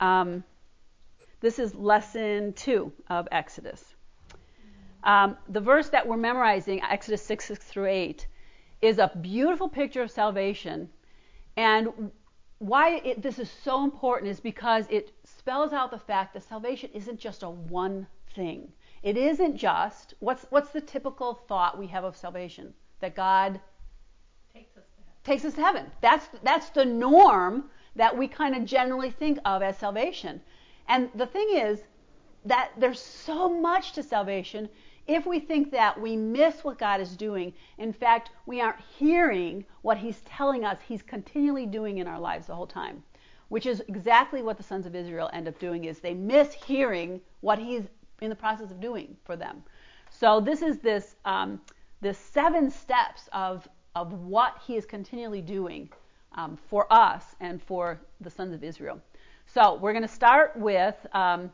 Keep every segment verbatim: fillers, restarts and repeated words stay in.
Um, this is lesson two of Exodus. Um, the verse that we're memorizing, Exodus six, six through eight, is a beautiful picture of salvation. And why it, this is so important is because it spells out the fact that salvation isn't just a one thing. It isn't just, what's what's the typical thought we have of salvation? That God takes us to heaven. Takes us to heaven. That's, that's the norm that we kind of generally think of as salvation. And the thing is that there's so much to salvation. If we think that, we miss what God is doing. In fact, we aren't hearing what he's telling us he's continually doing in our lives the whole time, which is exactly what the sons of Israel end up doing, is they miss hearing what he's in the process of doing for them. So this is this um, this seven steps of, of what he is continually doing um, for us and for the sons of Israel. So we're going to start with um,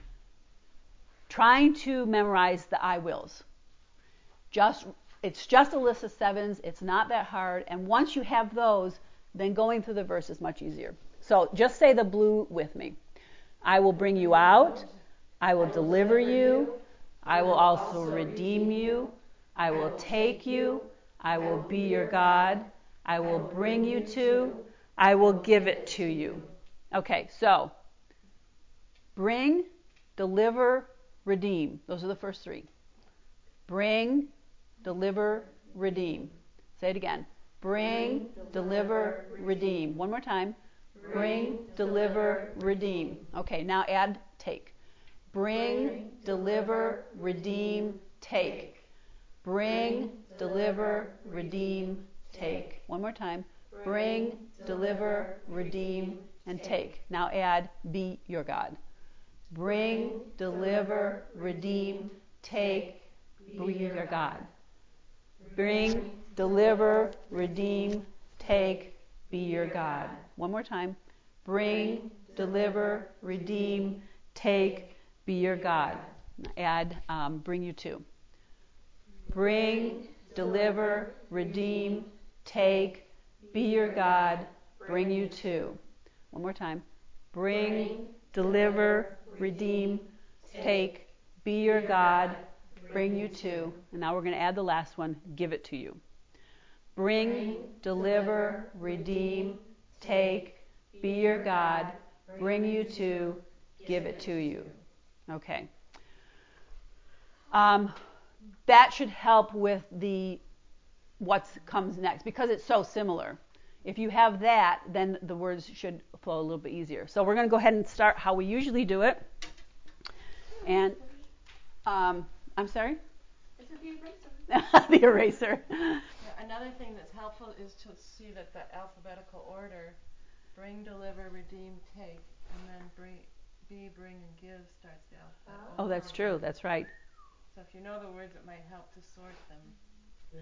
trying to memorize the I wills. Just it's just a list of sevens. It's not that hard. And once you have those, then going through the verse is much easier. So just say the blue with me. I will bring you out. I will deliver you. I will also redeem you. I will take you. I will be your God. I will bring you to. I will give it to you. Okay, so bring, deliver, redeem. Those are the first three. Bring, deliver, redeem. Say it again. Bring, deliver, redeem. One more time. Bring, deliver, redeem. Okay, now add take. Bring, deliver, redeem, take. Bring, deliver, redeem, take. One more time. Bring, deliver, redeem, and take. Now add be your God. Bring, deliver, redeem, take, be your God. Bring, deliver, redeem, take, be your God. One more time. Bring, deliver, redeem, take, be your God. Add um, bring you to. Bring, deliver, redeem, take, be your God, bring you to. One more time. Bring, deliver, redeem, take, be your God, bring you to. And now we're going to add the last one, give it to you. Bring, deliver, redeem, take, be your God, bring you to, give it to you. Okay. Um, that should help with the what comes next because it's so similar. If you have that, then the words should flow a little bit easier. So we're going to go ahead and start how we usually do it. And um, I'm sorry? This is the eraser. The eraser. Yeah, another thing that's helpful is to see that the alphabetical order, bring, deliver, redeem, take, and then bring, be, bring, and give starts the alphabet. Oh, that's true. That's right. So if you know the words, it might help to sort them.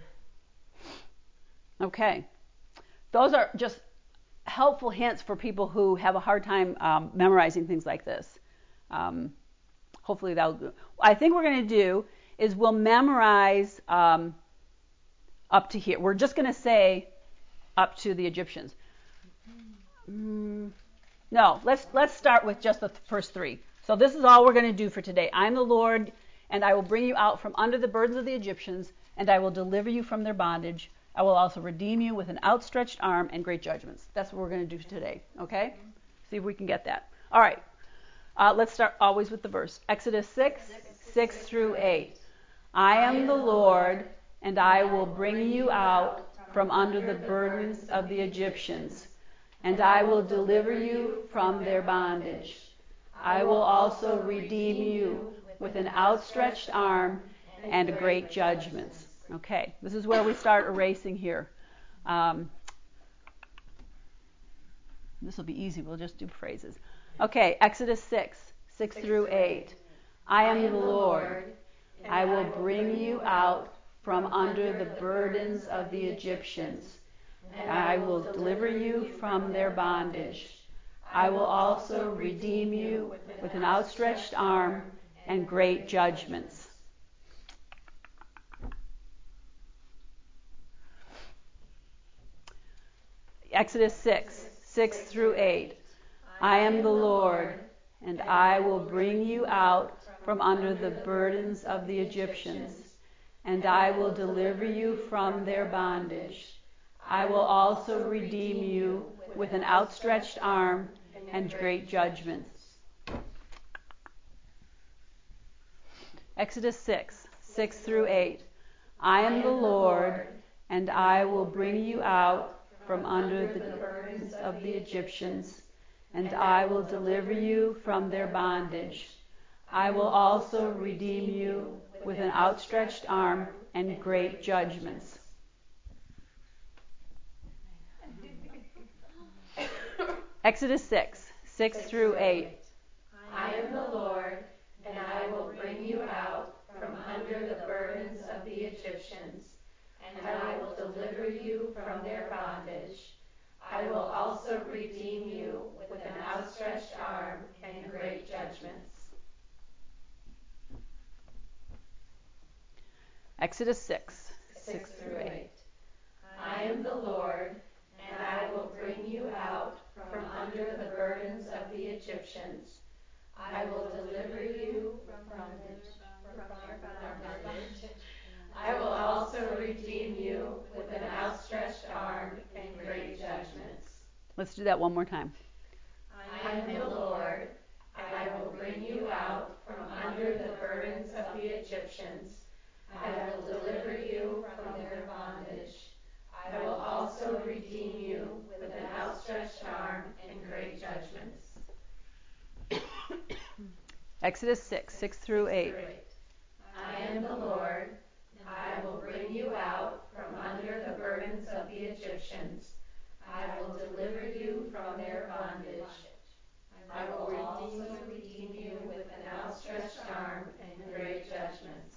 Okay. Those are just helpful hints for people who have a hard time um, memorizing things like this. Um, hopefully that'll do. I think what we're going to do is we'll memorize um, up to here. We're just going to say up to the Egyptians. Mm, no, let's let's start with just the first three. So this is all we're going to do for today. I'm the Lord, and I will bring you out from under the burdens of the Egyptians, and I will deliver you from their bondage. I will also redeem you with an outstretched arm and great judgments. That's what we're going to do today, okay? See if we can get that. All right. Uh, let's start always with the verse. Exodus six, six through eight. I am the Lord, and I will bring you out from under the burdens of the Egyptians, and I will deliver you from their bondage. I will also redeem you with an outstretched arm and great judgments. Okay, this is where we start erasing here. Um, this will be easy. We'll just do phrases. Okay, Exodus six, six through eight. I am the Lord. I will bring you out from under the burdens of the Egyptians. And I will deliver you from their bondage. I will also redeem you with an outstretched arm and great judgments. Exodus six, six through eight. I am the Lord, and I will bring you out from under the burdens of the Egyptians, and I will deliver you from their bondage. I will also redeem you with an outstretched arm and great judgments. Exodus six, six through eight. I am the Lord, and I will bring you out from under the burdens of the Egyptians, and I will deliver you from their bondage. I will also redeem you with an outstretched arm and great judgments. Exodus six, six through eight. I am the Lord, and I will bring you out from under the burdens of the Egyptians, and I will deliver you from their bondage. I will also redeem you with an outstretched arm and great judgments. Exodus six, six through eight. I am the Lord, and I will bring you out from under the burdens of the Egyptians. I will deliver you from their bondage. I will also redeem you with an outstretched arm and great judgments. Let's do that one more time. I am the Lord, and I will bring you out from under the burdens of the Egyptians. I will deliver you from their bondage. I will also redeem you with an outstretched arm and great judgments. Exodus six, six through eight. I am the Lord. I will bring you out from under the burdens of the Egyptians. I will deliver you from their bondage. I will also redeem you with an outstretched arm and great judgments.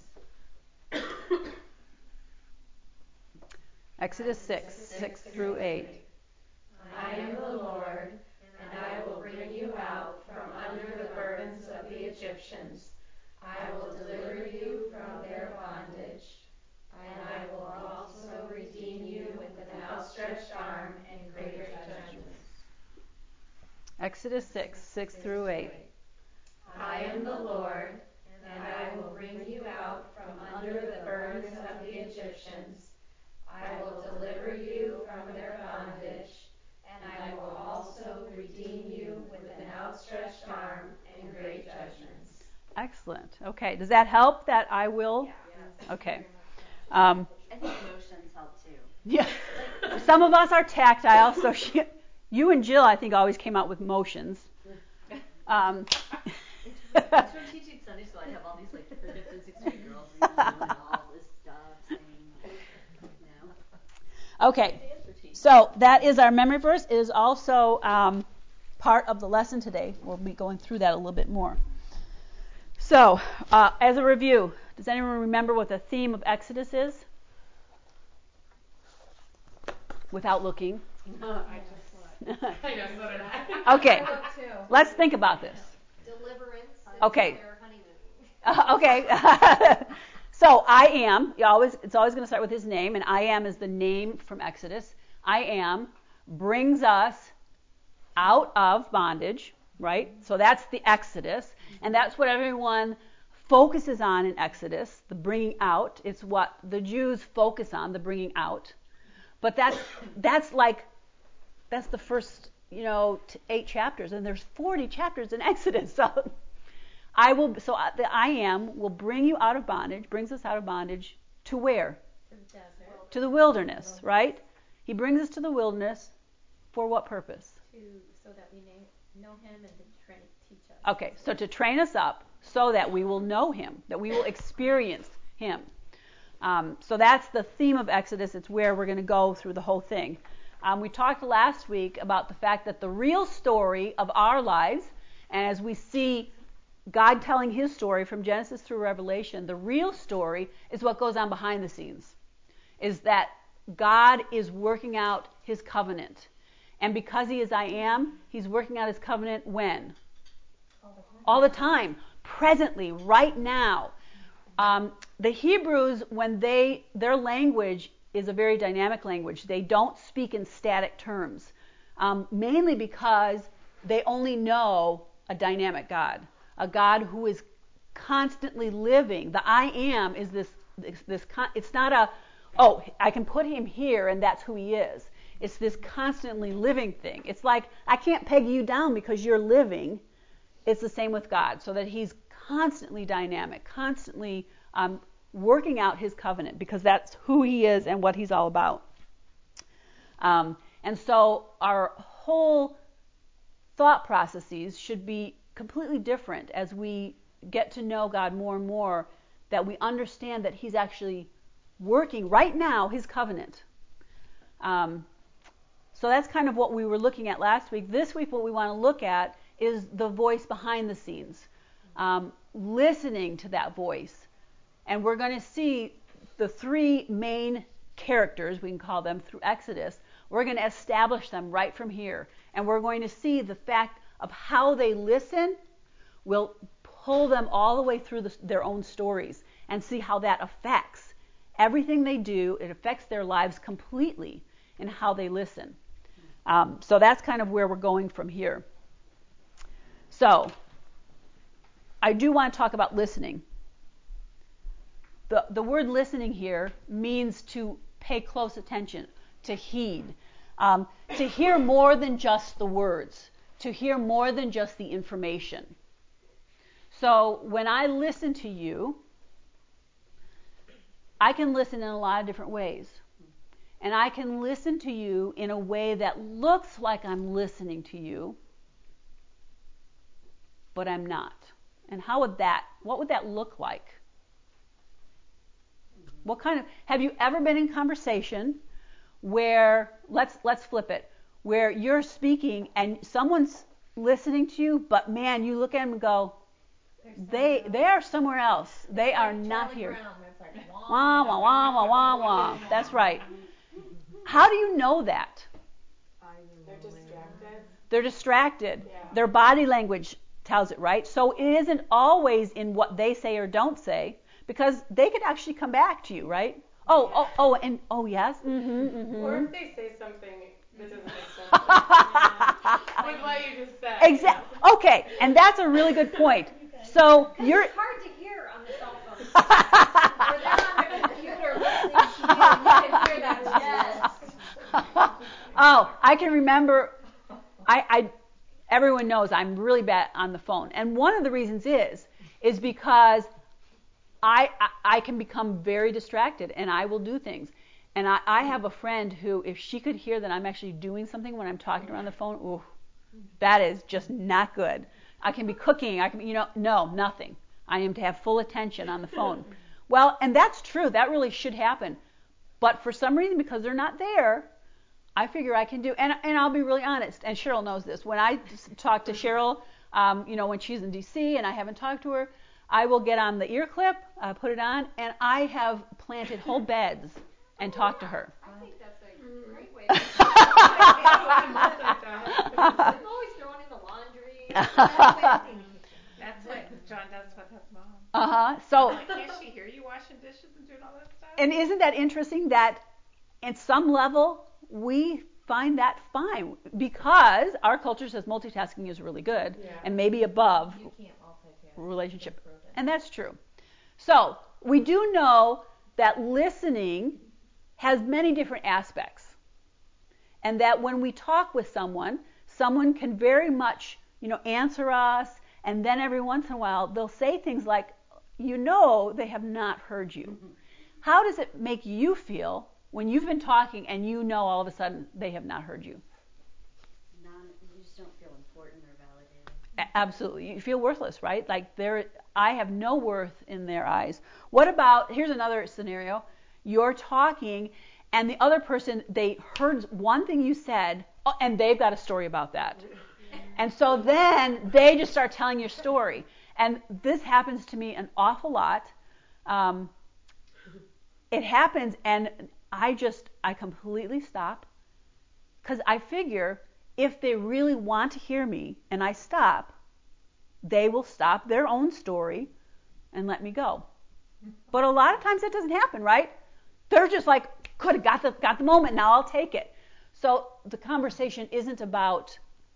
Exodus six, six through eight. I am the Lord, and I will bring you out from under the burdens of the Egyptians. I will deliver you from their bondage. And I will also redeem you with an outstretched arm and great judgments. Exodus six, six through eight. I am the Lord, and I will bring you out from under the burdens of the Egyptians. I will deliver you from their bondage, and I will also redeem you with an outstretched arm and great judgments. Excellent. Okay, does that help, that I will? Yes. Okay. Um, I think motions help too. yeah. Some of us are tactile, so she, you and Jill, I think, always came out with motions. Um, It's from teaching Sunday school. I'd have all these like fifth and sixth grade girls and doing all this stuff, saying, no. okay, so that is our memory verse. It is also um, part of the lesson today. We'll be going through that a little bit more. So, uh, as a review, does anyone remember what the theme of Exodus is? Without looking. No, I just I know, so did I. Okay, let's think about this. Deliverance. Okay. Their honeymoon. Uh, okay. So I am. You always. It's always going to start with his name, and I am is the name from Exodus. I am brings us out of bondage, right? So that's the Exodus, and that's what everyone focuses on in Exodus, the bringing out. It's what the Jews focus on, the bringing out. But that's that's like that's the first, you know, t- eight chapters, and there's forty chapters in Exodus. So I will. So the I am will bring you out of bondage, brings us out of bondage to where? To the desert. To the wilderness, right? He brings us to the wilderness for what purpose? To so that we na- know him and to train, teach us. Okay, so to train us up so that we will know him, that we will experience him. Um, so that's the theme of Exodus. It's where we're going to go through the whole thing. Um, we talked last week about the fact that the real story of our lives, and as we see God telling his story from Genesis through Revelation, the real story is what goes on behind the scenes, is that God is working out his covenant. And because he is I am, he's working out his covenant when? All the time. All the time, presently, right now. Um, the Hebrews, when they, their language is a very dynamic language. They don't speak in static terms, um, mainly because they only know a dynamic God, a God who is constantly living. The I am is this, this, this con- it's not a, oh, I can put him here and that's who he is. It's this constantly living thing. It's like, I can't peg you down because you're living. It's the same with God, so that he's constantly dynamic, constantly um, working out his covenant, because that's who he is and what he's all about. Um, and so our whole thought processes should be completely different as we get to know God more and more, that we understand that he's actually working right now his covenant. Um, so that's kind of what we were looking at last week. This week what we want to look at is the voice behind the scenes, um, listening to that voice. And we're going to see the three main characters, we can call them, through Exodus. We're going to establish them right from here. And we're going to see the fact of how they listen will pull them all the way through the, their own stories, and see how that affects everything they do. It affects their lives completely in how they listen. Um, so that's kind of where we're going from here. So I do want to talk about listening. The, the word listening here means to pay close attention, to heed, um, to hear more than just the words, to hear more than just the information. So when I listen to you, I can listen in a lot of different ways. And I can listen to you in a way that looks like I'm listening to you, but I'm not. And how would that, what would that look like? What kind of, have you ever been in conversation where, let's let's flip it, where you're speaking and someone's listening to you, but man, you look at them and go, they they are somewhere else. They are not here. Wah, wah, wah, wah, wah, wah. That's right. How do you know that? They're distracted. They're distracted. Yeah. Their body language tells it, right? So it isn't always in what they say or don't say, because they could actually come back to you, right? Oh, oh, oh, and oh, yes. Mm-hmm, mm-hmm. Or if they say something that doesn't make sense with what you just said. Exactly. Okay, and that's a really good point. So you're. It's hard to hear on the cell phone. Or they're on the computer listening to you, and you can hear that. Yes. Oh, I can remember. I, I, everyone knows I'm really bad on the phone, and one of the reasons is, is because I, I, I can become very distracted, and I will do things. And I, I have a friend who, if she could hear that I'm actually doing something when I'm talking to her on the phone, ooh, that is just not good. I can be cooking. I can, you know, no, nothing. I am to have full attention on the phone. Well, and that's true. That really should happen. But for some reason, because they're not there, I figure I can do. And and I'll be really honest. And Cheryl knows this. When I talk to Cheryl, um, you know, when she's in D C and I haven't talked to her, I will get on the ear clip, uh, put it on, and I have planted whole beds and talked to her. I think that's a great way to do it. I'm always throwing in the laundry. That's what John does with his mom. Uh-huh. So, Like, can't she hear you washing dishes and doing all that stuff? and isn't that interesting that at some level we find that fine, because our culture says multitasking is really good, Yeah. and maybe above You can't multitask. relationship. And that's true. So we do know that listening has many different aspects, and that when we talk with someone, someone can very much, you know, answer us, and then every once in a while they'll say things like, you know, they have not heard you. Mm-hmm. How does it make you feel when you've been talking and you know all of a sudden they have not heard you? Non, you just don't feel important or validated. A- absolutely. You feel worthless, right? Like there, I have no worth in their eyes. What about, here's another scenario. You're talking and the other person, they heard one thing you said, oh, and they've got a story about that. And so then they just start telling your story. And this happens to me an awful lot. Um, it happens, and I just, I completely stop. Because I figure if they really want to hear me and I stop, they will stop their own story and let me go. But a lot of times that doesn't happen, right? They're just like, good, got the, got the moment, now I'll take it. So the conversation isn't about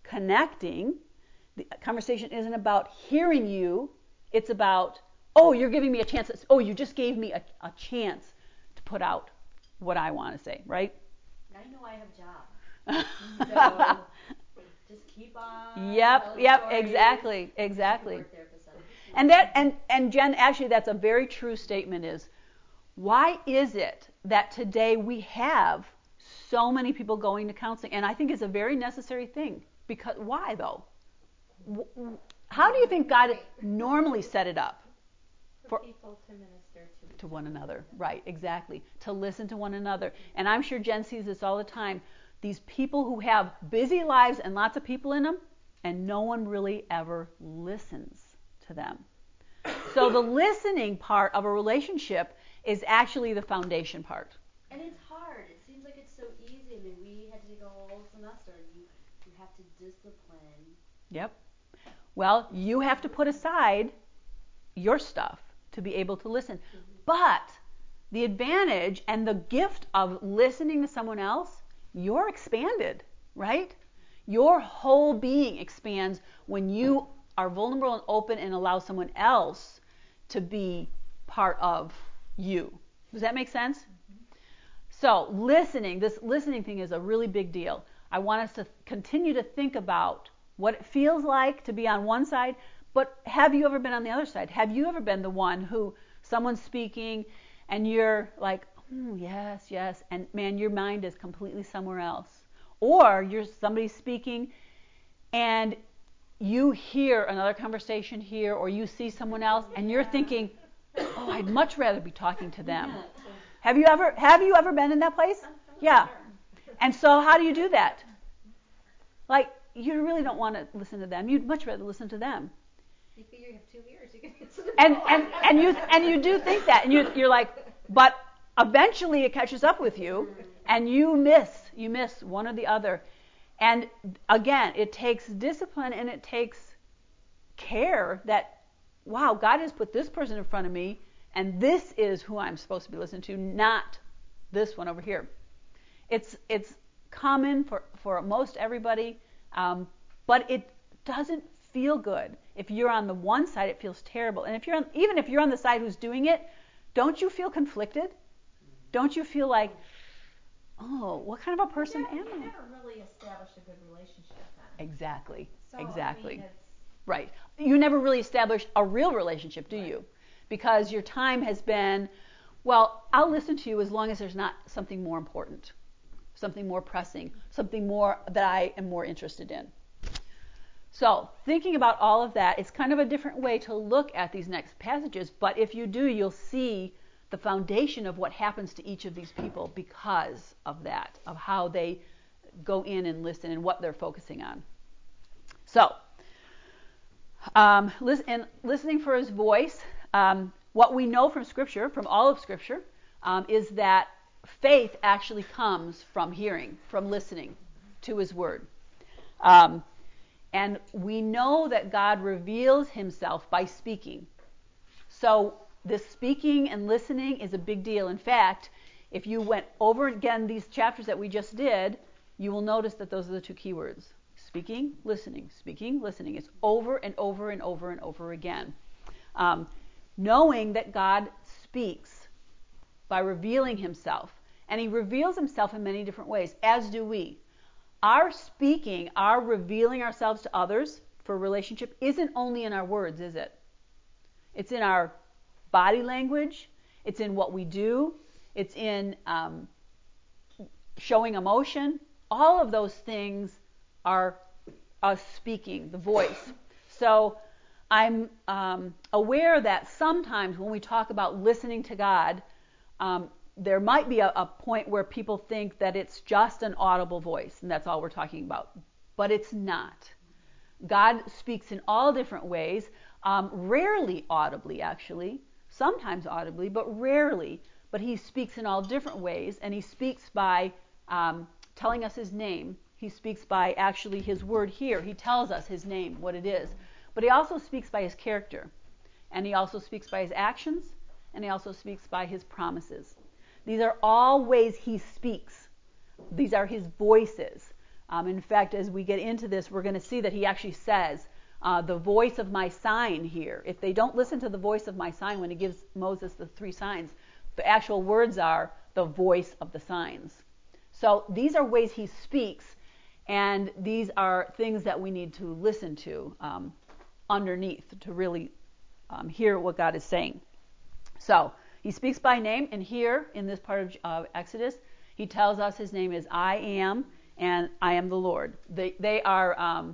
connecting. The conversation isn't about hearing you. It's about, oh, you're giving me a chance. Oh, you just gave me a, a chance to put out what I want to say, right? I know I have a job. So just keep on. Yep, yep, exactly, exactly. And that and, and Jen, actually that's a very true statement is, why is it that today we have so many people going to counseling? And I think it's a very necessary thing. Because why though? How do you think God normally set it up? For people to minister to to one another. Right, exactly. To listen to one another. And I'm sure Jen sees this all the time. These people who have busy lives and lots of people in them, and no one really ever listens to them. So the listening part of a relationship is actually the foundation part. And it's hard. It seems like it's so easy. I mean, we had to take a whole semester. You, you have to discipline. Yep. Well, you have to put aside your stuff to be able to listen. Mm-hmm. But the advantage and the gift of listening to someone else, you're expanded, right? Your whole being expands when you are vulnerable and open and allow someone else to be part of you. Does that make sense? Mm-hmm. So listening, this listening thing is a really big deal. I want us to continue to think about what it feels like to be on one side, but have you ever been on the other side? Have you ever been the one who someone's speaking and you're like, oh, yes, yes, and man, your mind is completely somewhere else. Or you're somebody speaking and you hear another conversation here, or you see someone else and you're thinking, oh, I'd much rather be talking to them. Have you ever have you ever been in that place? Yeah. And so how do you do that? Like, you really don't want to listen to them. You'd much rather listen to them. You figure you have two ears, you can listen to and and and you and you do think that, and you you're like, but eventually it catches up with you, and you miss you miss one or the other. And again, it takes discipline and it takes care that, wow, God has put this person in front of me, and this is who I'm supposed to be listening to, not this one over here. It's it's common for for most everybody, um, but it doesn't feel good. If you're on the one side, it feels terrible. And if you're on, even if you're on the side who's doing it, don't you feel conflicted? Don't you feel like, oh, what kind of a person you never, am I? You never really established a good relationship then. Exactly. So, exactly. I mean, it's, right. You never really established a real relationship, do right. you? Because your time has been, well, I'll listen to you as long as there's not something more important, something more pressing, something more that I am more interested in. So thinking about all of that, it's kind of a different way to look at these next passages, but if you do, you'll see the foundation of what happens to each of these people because of that, of how they go in and listen and what they're focusing on. So, um, listen, and listening for his voice, um, what we know from Scripture, from all of Scripture, um, is that faith actually comes from hearing, from listening to his word. Um, And we know that God reveals himself by speaking. So this speaking and listening is a big deal. In fact, if you went over again these chapters that we just did, you will notice that those are the two key words. Speaking, listening, speaking, listening. It's over and over and over and over again. Um, knowing that God speaks by revealing himself. And he reveals himself in many different ways, as do we. Our speaking, our revealing ourselves to others for a relationship isn't only in our words, is it? It's in our body language. It's in what we do. It's in um, showing emotion. All of those things are us speaking, the voice. So I'm um, aware that sometimes when we talk about listening to God, um, there might be a, a point where people think that it's just an audible voice, and that's all we're talking about. But it's not. God speaks in all different ways, um, rarely audibly, actually. Sometimes audibly, but rarely. But he speaks in all different ways, and he speaks by um, telling us his name. He speaks by actually his word here. He tells us his name, what it is. But he also speaks by his character, and he also speaks by his actions, and he also speaks by his promises. These are all ways he speaks. These are his voices. Um, in fact, as we get into this, we're going to see that he actually says, uh, the voice of my sign here. If they don't listen to the voice of my sign when he gives Moses the three signs, the actual words are the voice of the signs. So these are ways he speaks, and these are things that we need to listen to um, underneath to really um, hear what God is saying. So he speaks by name, and here in this part of uh, Exodus, he tells us his name is I am, and I am the Lord. They, they are um,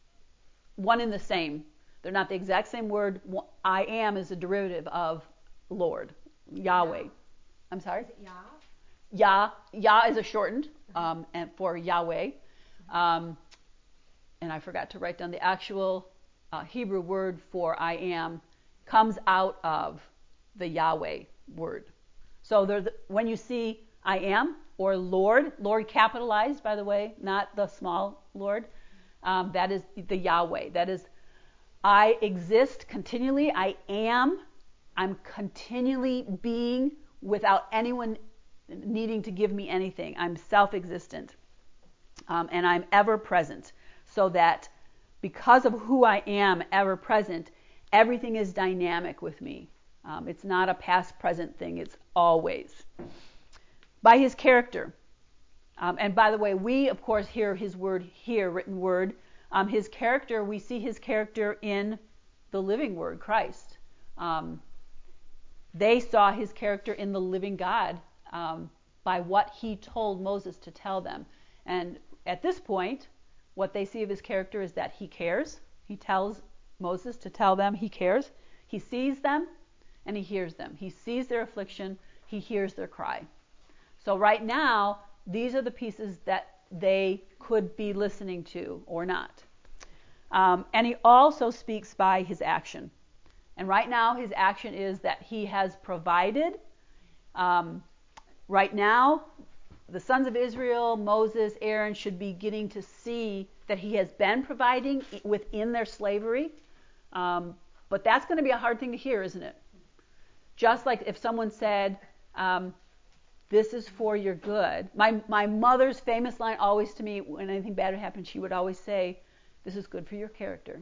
one and the same. They're not the exact same word. I am is a derivative of Lord, Yahweh. I'm sorry? Is it Yah? Yah. Yah is a shortened um, and for Yahweh. Um, and I forgot to write down the actual uh, Hebrew word for I am comes out of the Yahweh word. So the, when you see I am or Lord, Lord capitalized, by the way, not the small Lord, um, that is the Yahweh. That is, I exist continually. I am. I'm continually being without anyone needing to give me anything. I'm self-existent. Um, and I'm ever present. So that because of who I am, ever present, everything is dynamic with me. Um, it's not a past present thing. It's always. By his character. Um, and by the way, we, of course, hear his word here, written word. Um, his character, we see his character in the living word, Christ. Um, they saw his character in the living God um, by what he told Moses to tell them. And at this point, what they see of his character is that he cares. He tells Moses to tell them he cares. He sees them and he hears them. He sees their affliction. He hears their cry. So right now, these are the pieces that they could be listening to or not. Um, and he also speaks by his action. And right now, his action is that he has provided. Um, right now, the sons of Israel, Moses, Aaron, should be getting to see that he has been providing within their slavery. Um, but that's going to be a hard thing to hear, isn't it? Just like if someone said, um, this is for your good. My, my mother's famous line always to me, when anything bad would happen, she would always say, this is good for your character.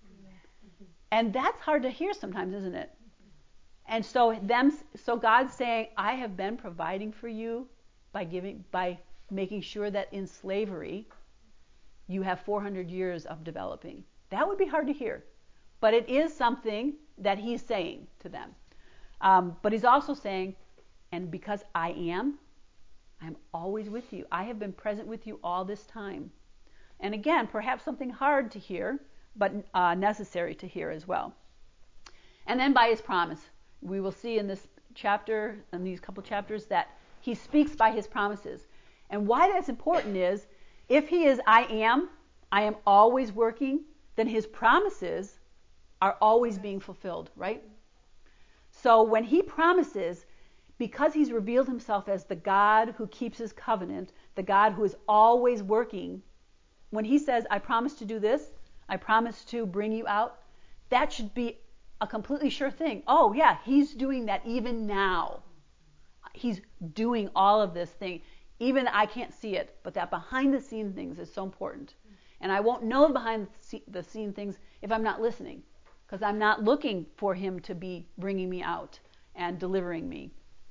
And that's hard to hear sometimes, isn't it? And so them, so God's saying, I have been providing for you by giving, by making sure that in slavery you have four hundred years of developing. That would be hard to hear, but it is something that he's saying to them. Um, but he's also saying, and because I am, I'm always with you. I have been present with you all this time. And again, perhaps something hard to hear, but uh, necessary to hear as well. And then by his promise, we will see in this chapter, in these couple chapters, that he speaks by his promises. And why that's important is, if he is I am, I am always working, then his promises are always being fulfilled, right? So when he promises, because he's revealed himself as the God who keeps his covenant, the God who is always working, when he says, I promise to do this, I promise to bring you out, that should be a completely sure thing. Oh, yeah, he's doing that even now. He's doing all of this thing. Even I can't see it, but that behind the scene things is so important. And I won't know behind the scene things if I'm not listening, because I'm not looking for him to be bringing me out and delivering me.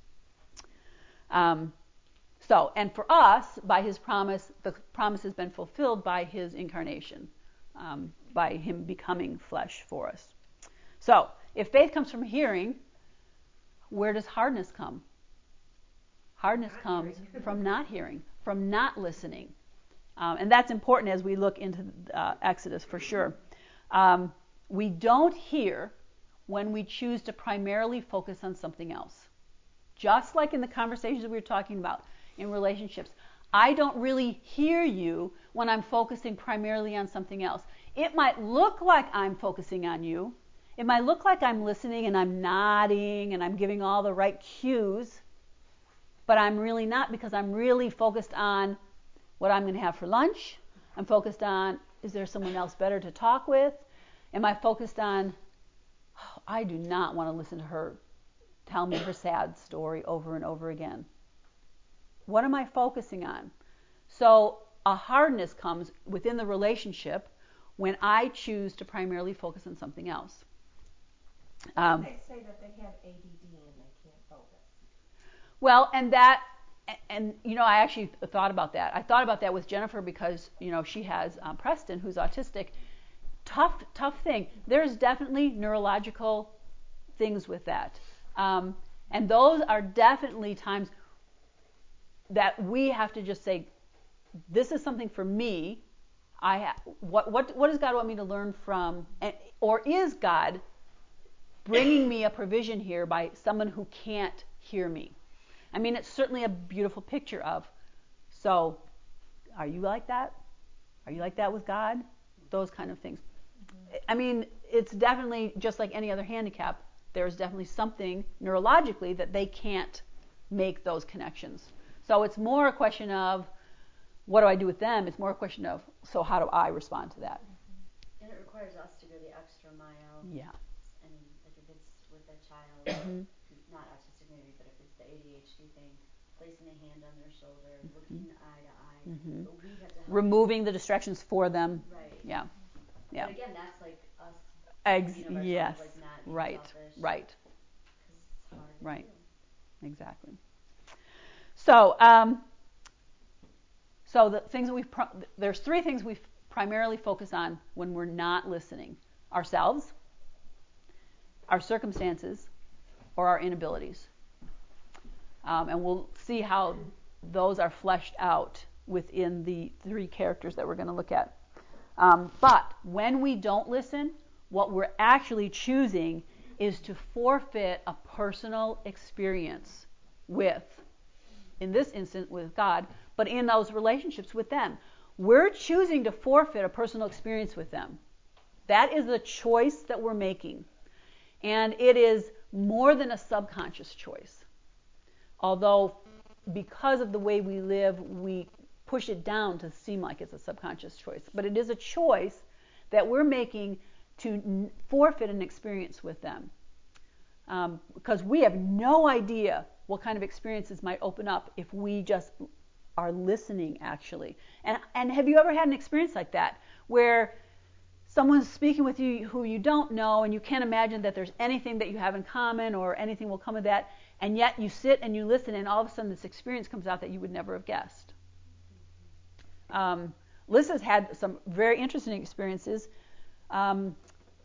Um, so, and for us, by his promise, the promise has been fulfilled by his incarnation, um, by him becoming flesh for us. So, if faith comes from hearing, where does hardness come? Hardness not comes from not hearing, from not listening. Um, and that's important as we look into uh, Exodus for sure. Um, we don't hear when we choose to primarily focus on something else. Just like in the conversations we were talking about in relationships. I don't really hear you when I'm focusing primarily on something else. It might look like I'm focusing on you. It might look like I'm listening and I'm nodding and I'm giving all the right cues, but I'm really not, because I'm really focused on what I'm going to have for lunch. I'm focused on, is there someone else better to talk with? Am I focused on, oh, I do not want to listen to her tell me her sad story over and over again. What am I focusing on? So a hardness comes within the relationship when I choose to primarily focus on something else. Um, they say that they have A D D and they can't focus. Well, and that, and you know, I actually thought about that. I thought about that with Jennifer because, you know, she has um, Preston, who's autistic. Tough, tough thing. There's definitely neurological things with that. Um, and those are definitely times that we have to just say, this is something for me. I ha- what, what, what does God want me to learn from? And, or is God bringing me a provision here by someone who can't hear me? I mean, it's certainly a beautiful picture of. So, are you like that? Are you like that with God? Those kind of things. Mm-hmm. I mean, it's definitely just like any other handicap. There's definitely something neurologically that they can't make those connections. So it's more a question of, what do I do with them? It's more a question of, so how do I respond to that? And it requires us to go the extra mile. Yeah. And like if it's with a child, Mm-hmm. who's not autistic maybe, but if it's the A D H D thing, placing a hand on their shoulder, mm-hmm. looking eye to eye, mm-hmm. but we have to help removing the distractions for them. Right. Yeah. Yeah. But again, that's like us. Ex- you know, yes. Like not right. Selfish, right. Because it's hard. Right. To do. Exactly. So, um, so the things that we pro- there's three things we primarily focus on when we're not listening: ourselves, our circumstances, or our inabilities. Um, and we'll see how those are fleshed out within the three characters that we're going to look at. Um, but when we don't listen, what we're actually choosing is to forfeit a personal experience with, in this instance, with God, but in those relationships with them. We're choosing to forfeit a personal experience with them. That is the choice that we're making. And it is more than a subconscious choice. Although, because of the way we live, we push it down to seem like it's a subconscious choice. But it is a choice that we're making to forfeit an experience with them. Um, because we have no idea what kind of experiences might open up if we just are listening, actually. And, and have you ever had an experience like that, where someone's speaking with you who you don't know, and you can't imagine that there's anything that you have in common or anything will come of that, and yet you sit and you listen, and all of a sudden this experience comes out that you would never have guessed. Um, Lissa's had some very interesting experiences. Um,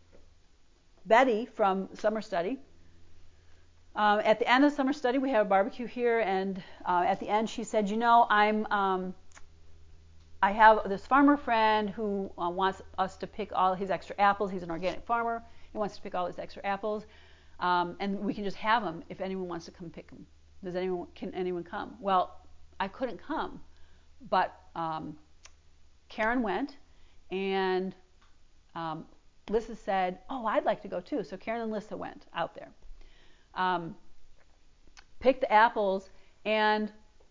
Betty from Summer Study, um, at the end of summer study, we have a barbecue here, and uh, at the end she said, you know, I'm, um, I have this farmer friend who uh, wants us to pick all his extra apples. He's an organic farmer. He wants to pick all his extra apples, um, and we can just have them if anyone wants to come pick them. Does anyone, can anyone come? Well, I couldn't come, but um, Karen went, and um, Lissa said, oh, I'd like to go too. So Karen and Lissa went out there, um, picked the apples, and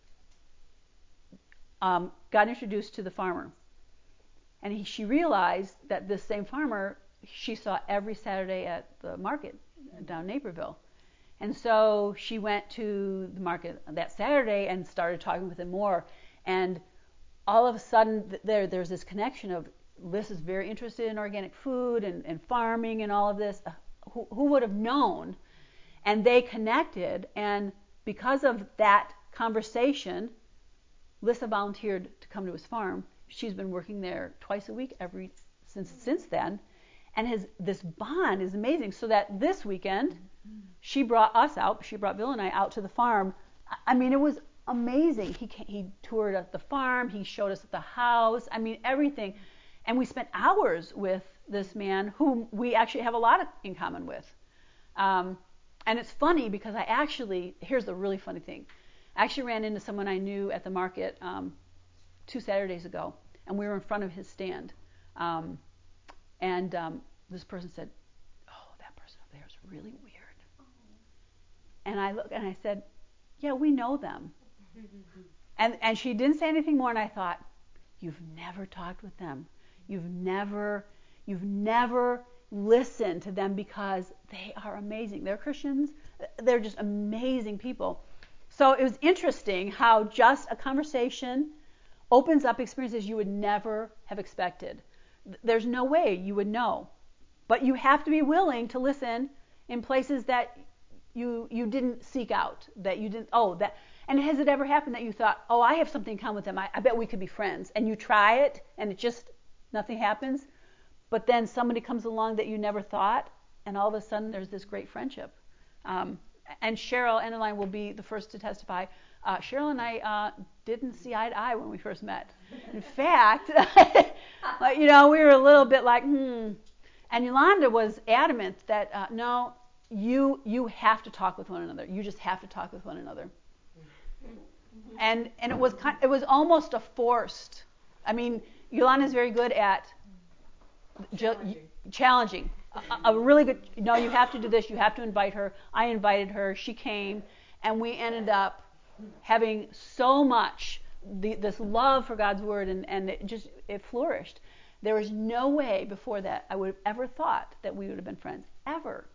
um, got introduced to the farmer. And he, she realized that this same farmer she saw every Saturday at the market down in Naperville. And so she went to the market that Saturday and started talking with him more. And all of a sudden, there there's this connection of Liz is very interested in organic food and, and farming and all of this. Who, who would have known? And they connected, and because of that conversation, Lissa volunteered to come to his farm. She's been working there twice a week every since since then, and his this bond is amazing. So that this weekend, she brought us out. She brought Bill and I out to the farm. I mean, it was amazing. He he toured at the farm. He showed us the house. I mean, everything. And we spent hours with this man whom we actually have a lot of, in common with. Um, and it's funny because I actually, here's the really funny thing. I actually ran into someone I knew at the market um, two Saturdays ago, and we were in front of his stand. Um, and um, this person said, oh, that person up there is really weird. And I looked and I said, yeah, we know them. and and she didn't say anything more, and I thought, you've never talked with them. You've never, you've never listened to them because they are amazing. They're Christians. They're just amazing people. So it was interesting how just a conversation opens up experiences you would never have expected. There's no way you would know. But you have to be willing to listen in places that you you didn't seek out, that you didn't, oh, that, and has it ever happened that you thought, oh, I have something in common with them, I, I bet we could be friends, and you try it, and it just, nothing happens, but then somebody comes along that you never thought, and all of a sudden there's this great friendship. Um, and Cheryl Enderline will be the first to testify. Uh, Cheryl and I uh, didn't see eye to eye when we first met. In fact, you know, we were a little bit like, hmm. And Yolanda was adamant that, uh, no, you you have to talk with one another. You just have to talk with one another. And and it was kind, it was almost a forced. I mean, Yolanda's very good at challenging. Ju- challenging. A, a really good. No, you have to do this. You have to invite her. I invited her. She came, and we ended up having so much the, this love for God's word, and and it just it flourished. There was no way before that I would have ever thought that we would have been friends ever.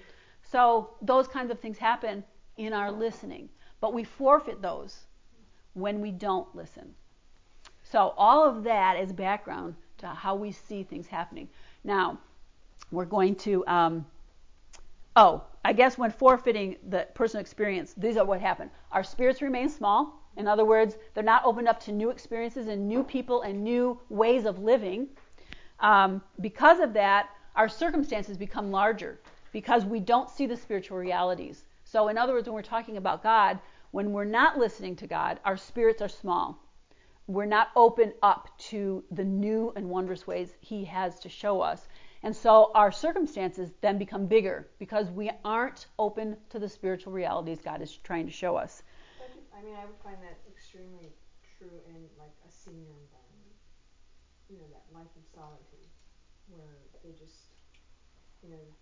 So those kinds of things happen in our listening, but we forfeit those when we don't listen. So all of that is background to how we see things happening. Now, we're going to, um, oh, I guess when forfeiting the personal experience, these are what happened. Our spirits remain small. In other words, they're not opened up to new experiences and new people and new ways of living. Um, because of that, our circumstances become larger because we don't see the spiritual realities. So in other words, when we're talking about God, when we're not listening to God, our spirits are small. We're not open up to the new and wondrous ways he has to show us. And so our circumstances then become bigger because we aren't open to the spiritual realities God is trying to show us. I mean, I would find that extremely true in like a senior environment. You know, that life of solitude, where they just, you know,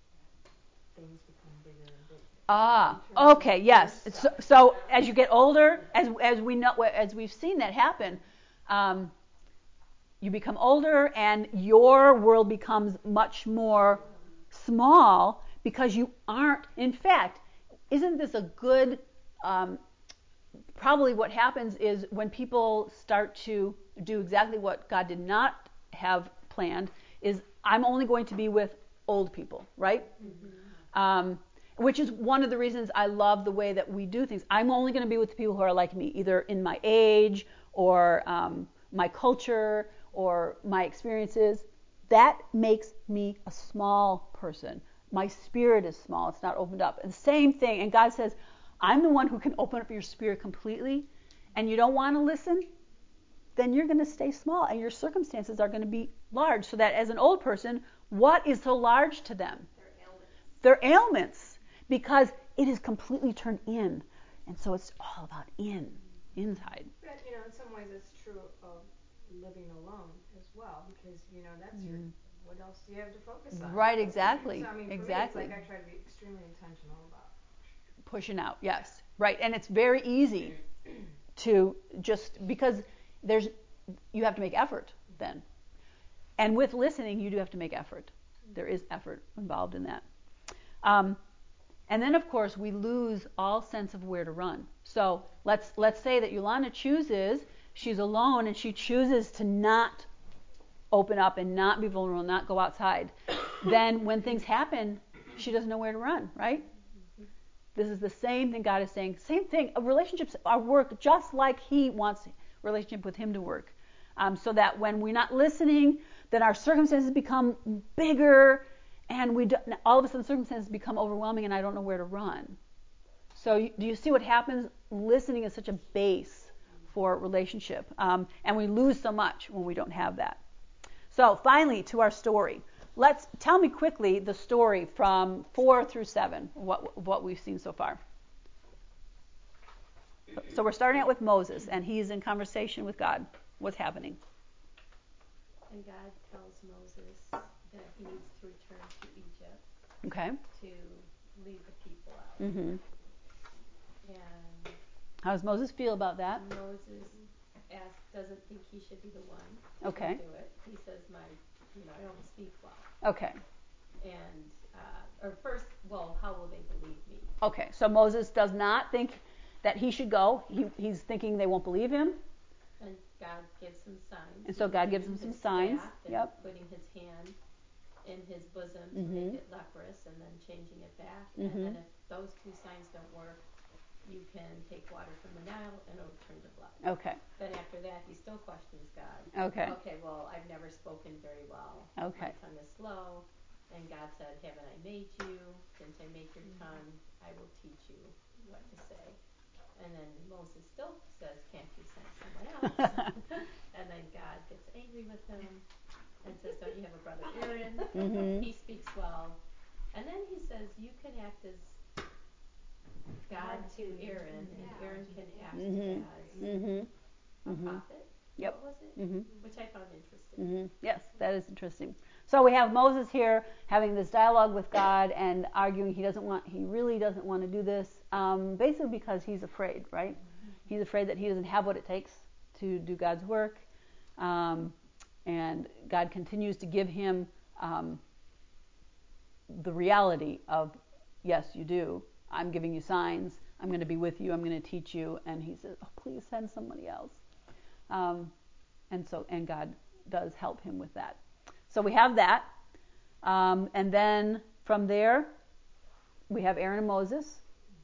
things become bigger and bigger. Ah, okay, yes. So, so as you get older, as as we know, as we've seen that happen, um, you become older, and your world becomes much more small because you aren't. In fact, isn't this a good? Um, probably what happens is when people start to do exactly what God did not have planned, is I'm only going to be with old people, right? Mm-hmm. Um, which is one of the reasons I love the way that we do things. I'm only going to be with the people who are like me, either in my age or um, my culture or my experiences. That makes me a small person. My spirit is small. It's not opened up. And the same thing, and God says, I'm the one who can open up your spirit completely, and you don't want to listen, then you're going to stay small, and your circumstances are going to be large. So that as an old person, what is so large to them? Their ailments. Their ailments, because it is completely turned in, and so it's all about in, inside. But, you know, in some ways it's true of living alone as well, because, you know, that's your, what else do you have to focus on? Right, exactly. So, I mean, for exactly. me, it's like I try to be extremely intentional about pushing out, yes, right, and it's very easy to just because there's you have to make effort then, and with listening you do have to make effort. There is effort involved in that, um, and then of course we lose all sense of where to run. So let's let's say that Yolanda chooses she's alone and she chooses to not open up and not be vulnerable, not go outside. Then when things happen, she doesn't know where to run, right? This is the same thing God is saying. Same thing. Relationships are work just like He wants relationship with Him to work. Um, so that when we're not listening, then our circumstances become bigger, and we do, all of a sudden circumstances become overwhelming, and I don't know where to run. So you, do you see what happens? Listening is such a base for relationship, um, and we lose so much when we don't have that. So finally, to our story. Let's tell me quickly the story from four through seven, what what we've seen so far. So we're starting out with Moses, and he's in conversation with God. What's happening? And God tells Moses that he needs to return to Egypt. Okay. To lead the people out. Mm-hmm. And how does Moses feel about that? Moses asks, doesn't think he should be the one okay. to do it. He says, "My, you know, I don't speak well." Okay. And, uh, or first, well, how will they believe me? Okay, so Moses does not think that he should go. He, he's thinking they won't believe him. And God gives him signs. And so God gives him some His signs. staff and Yep. putting his hand in his bosom to Mhm. make it leprous and then changing it back. Mhm. And then if those two signs don't work, you can take water from the Nile and it'll turn to blood. Okay. Then after that, he still questions God. Okay. Okay, well, I've never spoken very well. Okay. My tongue is slow. And God said, haven't I made you? Didn't I make your tongue? I will teach you what to say. And then Moses still says, can't you send someone else? And then God gets angry with him and says, don't you have a brother Aaron? Mhm. He speaks well. And then he says, you can act as God to Aaron, and Aaron can act Mhm. as Mhm. a Mhm. prophet. Yep. What was it? Mhm. Which I found interesting. Mm-hmm. Yes, that is interesting. So we have Moses here having this dialogue with God and arguing he doesn't want, he really doesn't want to do this, um, basically because he's afraid, right? Mm-hmm. He's afraid that he doesn't have what it takes to do God's work, um, and God continues to give him um, the reality of, yes, you do. I'm giving you signs. I'm going to be with you. I'm going to teach you. And he says, oh, please send somebody else. Um, and so, and God does help him with that. So we have that. Um, and then from there, we have Aaron and Moses.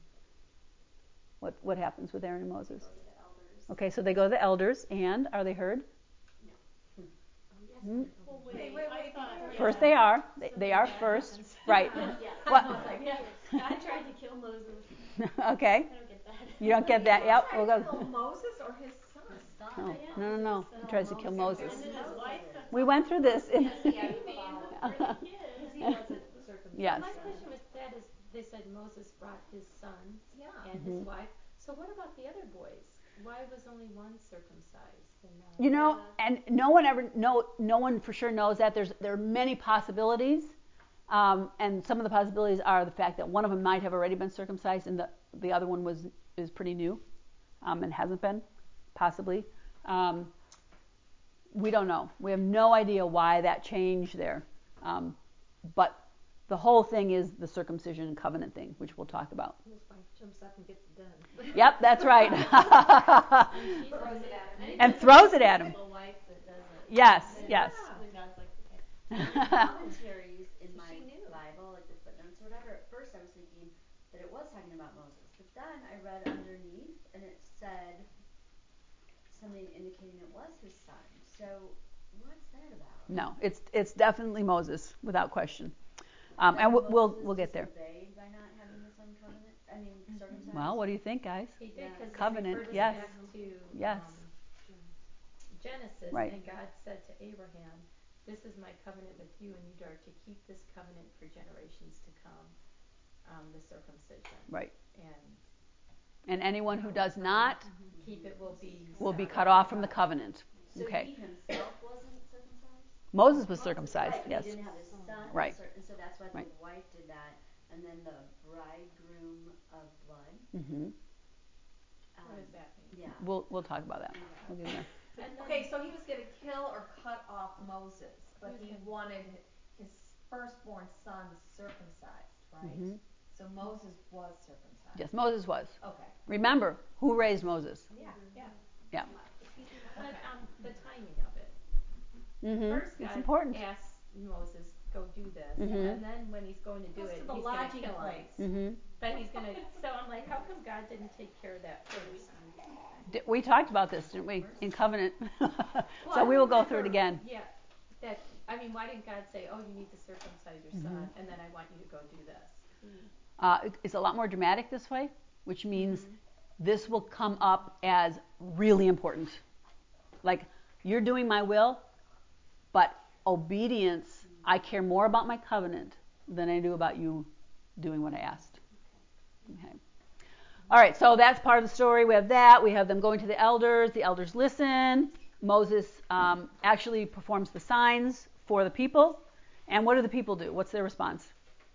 What what happens with Aaron and Moses? Go to the elders. Okay, so they go to the elders, and are they heard? No. Hmm? Well, wait, Wait, wait, I wait. thought- before- First yeah. they are. They, Something they are bad first. happens. Right. Yeah. What? I was like, yeah. God tried to kill Moses. Okay. I don't get that. You don't get that? Yep. We'll Tried to go. kill Moses or his son? His son. No, Yeah. no, no, no. He tries to kill Moses. And then his wife said We went through this. In Yes, yeah, baby, we're the kids. Because he wasn't circumcised. Yes. My question with that is, they said Moses brought his sons Yeah. and Mhm. his wife. So what about the other boys? Why was only one circumcised and not? You know, and no one ever, no, no one for sure knows that. There's, there are many possibilities, um, and some of the possibilities are the fact that one of them might have already been circumcised, and the the other one was is pretty new, um, and hasn't been, possibly. Um, we don't know. We have no idea why that changed there, um, but the whole thing is the circumcision and covenant thing, which we'll talk about. His wife jumps up and gets it done. Yep, that's right. And she Throws says- it at him. And throws it at him. The wife that does it. Yes, And yes. then God's like, okay. The commentaries in my She knew. Bible, like the footnotes or whatever, at first I was thinking that it was talking about Moses. But then I read underneath and it said something indicating it was his son. So what's that about? No, it's it's definitely Moses, without question. Um, and we'll we'll, we'll get there. Disobeyed by not having his son covenant. I mean, circumcised. Well, what do you think, guys? He did because Covenant, he referred us yes. back to Yes. um, Genesis, Right. and God said to Abraham, "This is my covenant with you, and you are to keep this covenant for generations to come." Um, the circumcision. Right. And And anyone who does not keep it will be will be severed cut off from from the God. covenant. So Okay. he himself wasn't circumcised? Moses was circumcised, Right, but yes. he didn't have his son. Right. cir- And so that's why Right. the wife did that. And then the bridegroom of blood. hmm What um, does that mean? Yeah. We'll we'll talk about that. We'll get there. And then, Okay, so he was going to kill or cut off Moses, but Who's he gonna- wanted his firstborn son circumcised, right? Mhm. So Moses was circumcised. Yes, Moses was. Okay. Remember, who raised Moses? Yeah, yeah. Yeah. but um, the timing of it. hmm First, It's God important. asks Moses, "Go do this," Mhm. and then when he's going to do Goes it, to the he's going to lodging kill him. place. hmm But he's going to. So I'm like, how come God didn't take care of that first? D- we talked about this, didn't we, in covenant? Well, So I we will go remember- through it again. Yeah. That I mean, why didn't God say, "Oh, you need to circumcise your son," Mhm. and then I want you to go do this? Uh, it- it's a lot more dramatic this way, which means this will come up as really important. Like, you're doing my will, but obedience, I care more about my covenant than I do about you doing what I asked. Okay. All right, so that's part of the story. We have that. We have them going to the elders. The elders listen. Moses um, actually performs the signs for the people. And what do the people do? What's their response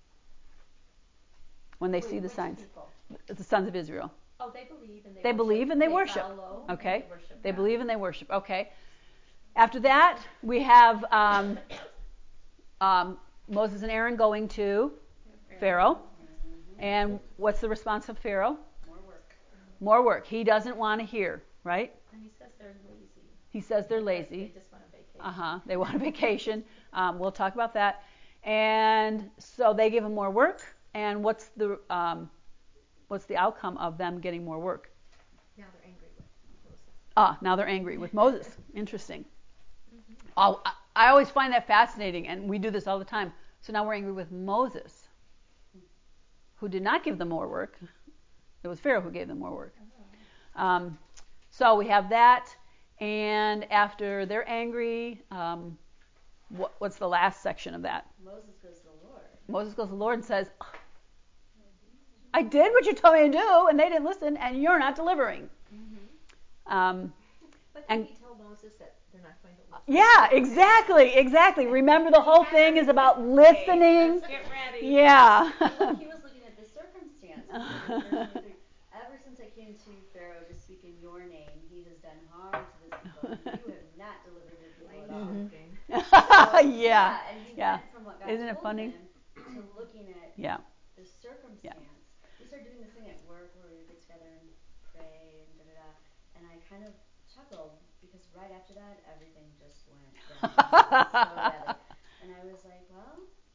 when they Wait, see the which signs? people? The sons of Israel. Oh, they believe and they. They worship. believe and they worship. Bow low Okay. And they worship They God. believe and they worship. Okay. After that, we have um, um, Moses and Aaron going to Pharaoh. Mm-hmm. And what's the response of Pharaoh? More work. More work. He doesn't want to hear, right? And he says they're lazy. He says they're They lazy. just want a vacation. Uh-huh. They want a vacation. Um, we'll talk about that. And so they give him more work. And what's the um, what's the outcome of them getting more work? Now they're angry with Moses. Ah, now they're angry with Moses. Interesting. Oh, I, I always find that fascinating, and we do this all the time. So now we're angry with Moses, who did not give them more work. It was Pharaoh who gave them more work. Um, so we have that, and after they're angry, um, what, what's the last section of that? Moses goes to the Lord. Moses goes to the Lord and says, I did what you told me to do, and they didn't listen, and you're not delivering. Mm-hmm. Um, But and did he tell Moses that they're not going to listen? yeah, exactly, exactly. Remember, the whole thing is about listening. Let's get ready. Yeah. He was looking at the circumstance. Ever since I came to Pharaoh to speak in your name, he has done harm to this people, and you have not delivered your people at all. Mm-hmm. So, yeah. And he Yeah. went from what God Isn't it told funny? him to looking at Yeah. the circumstance. We started doing this thing at work where we would get together and pray and da da da, and I kind of chuckled because right after that everything just went down so badly, and I was like, well,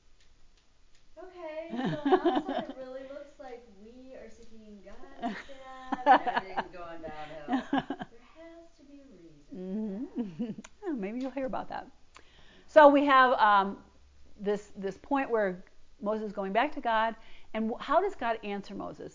okay, so on the outside it really looks like we are seeking God's staff and everything's going downhill. There has to be a reason. Mm-hmm. Oh, maybe you'll hear about that. So we have um, this this point where Moses is going back to God, and how does God answer Moses?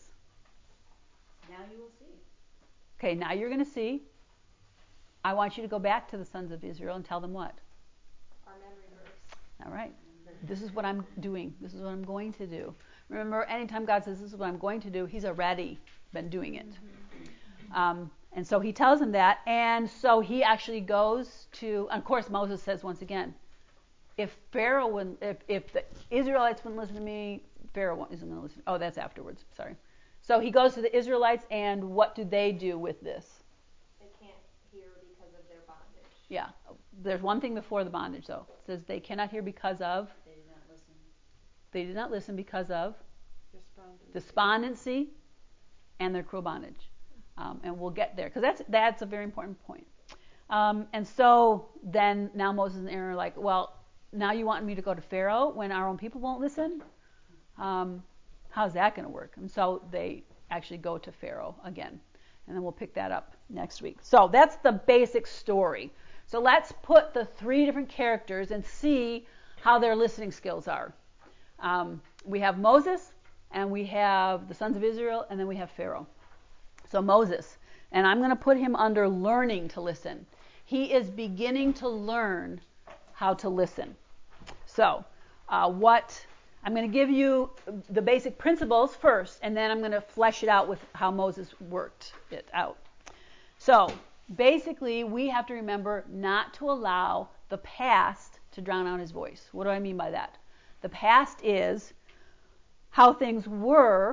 Now you will see. Okay, now you're going to see. I want you to go back to the sons of Israel and tell them what? Our memory verse. All right. This is what I'm doing. This is what I'm going to do. Remember, anytime God says this is what I'm going to do, he's already been doing it. Mm-hmm. Um, and so he tells him that. And so he actually goes to, of course, Moses says once again, if Pharaoh wouldn't, if, if the Israelites wouldn't listen to me, Pharaoh isn't going to listen. Oh, that's afterwards. Sorry. So he goes to the Israelites, and what do they do with this? They can't hear because of their bondage. Yeah. There's one thing before the bondage, though. It says they cannot hear because of. They did not listen. They did not listen because of Despondency. despondency and their cruel bondage. Um, and we'll get there, because that's that's a very important point. Um, and so then now Moses and Aaron are like, well, now you want me to go to Pharaoh when our own people won't listen? Um, how's that going to work? And so they actually go to Pharaoh again. And then we'll pick that up next week. So that's the basic story. So let's put the three different characters and see how their listening skills are. Um, we have Moses, and we have the sons of Israel, and then we have Pharaoh. So Moses, and I'm going to put him under learning to listen. He is beginning to learn how to listen. So uh, what I'm going to give you the basic principles first, and then I'm going to flesh it out with how Moses worked it out. So basically, we have to remember not to allow the past to drown out his voice. What do I mean by that? The past is how things were,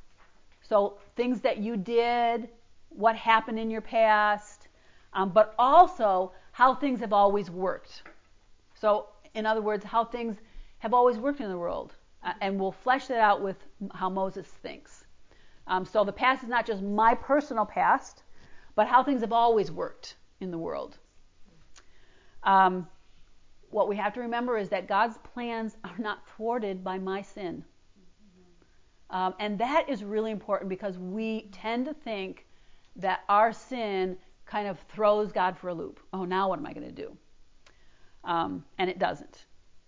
so things that you did, what happened in your past, um, but also how things have always worked. So, in other words, how things have always worked in the world. Uh, and we'll flesh that out with how Moses thinks. Um, so the past is not just my personal past, but how things have always worked in the world. Um, what we have to remember is that God's plans are not thwarted by my sin. Um, and that is really important, because we tend to think that our sin kind of throws God for a loop. Oh, now what am I going to do? Um, and it doesn't.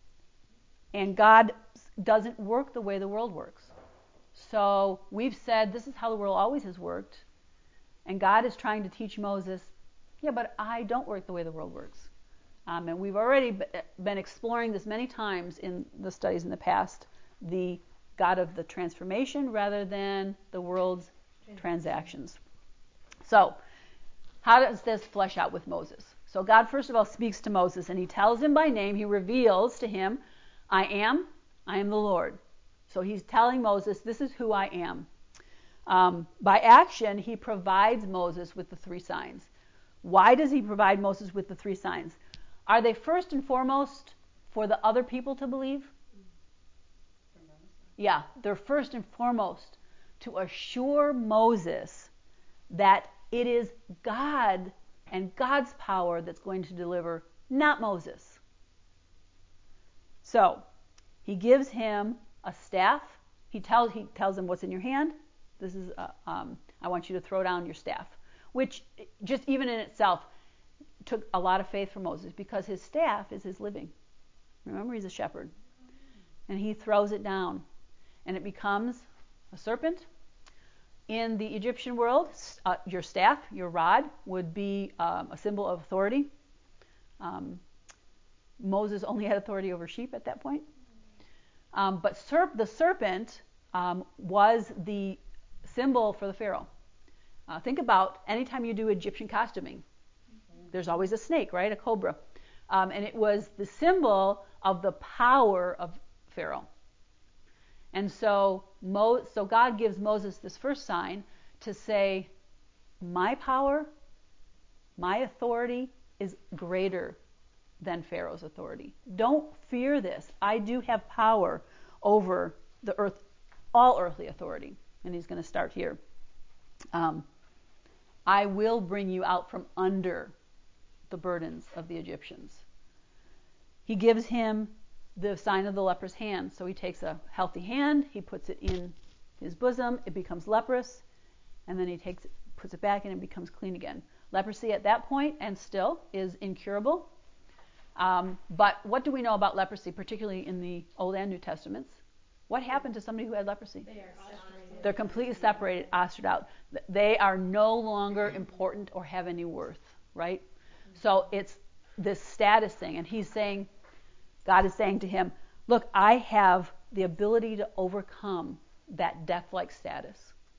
And God doesn't work the way the world works. So we've said this is how the world always has worked. And God is trying to teach Moses, yeah, but I don't work the way the world works. Um, and we've already b- been exploring this many times in the studies in the past, the God of the transformation rather than the world's transactions. So, how does this flesh out with Moses? So God, first of all, speaks to Moses, and he tells him by name. He reveals to him, I am, I am the Lord. So he's telling Moses, this is who I am. Um, by action, he provides Moses with the three signs. Why does he provide Moses with the three signs? Are they first and foremost for the other people to believe? Yeah, they're first and foremost to assure Moses that it is God and God's power that's going to deliver, not Moses. So he gives him a staff. He tells he tells him what's in your hand. This is uh, um, I want you to throw down your staff, which just even in itself took a lot of faith for Moses because his staff is his living. Remember, he's a shepherd, and he throws it down, and it becomes a serpent. In the Egyptian world, uh, your staff, your rod, would be um, a symbol of authority. Um, Moses only had authority over sheep at that point. Um, but serp- the serpent um, was the symbol for the Pharaoh. Uh, think about anytime you do Egyptian costuming. There's always a snake, right? A cobra. Um, and it was the symbol of the power of Pharaoh. And so, Mo- so God gives Moses this first sign to say, my power, my authority is greater than Pharaoh's authority. Don't fear this. I do have power over the earth, all earthly authority. And he's going to start here. Um, I will bring you out from under the burdens of the Egyptians. He gives him the sign of the leper's hand. So he takes a healthy hand, he puts it in his bosom, it becomes leprous, and then he takes it, puts it back in and becomes clean again. Leprosy at that point, and still, is incurable. Um, but what do we know about leprosy, particularly in the Old and New Testaments? What happened to somebody who had leprosy? They are separated. They're completely separated, ostrated out. They are no longer important or have any worth, right? So it's this status thing, and he's saying, God is saying to him, look, I have the ability to overcome that death-like status.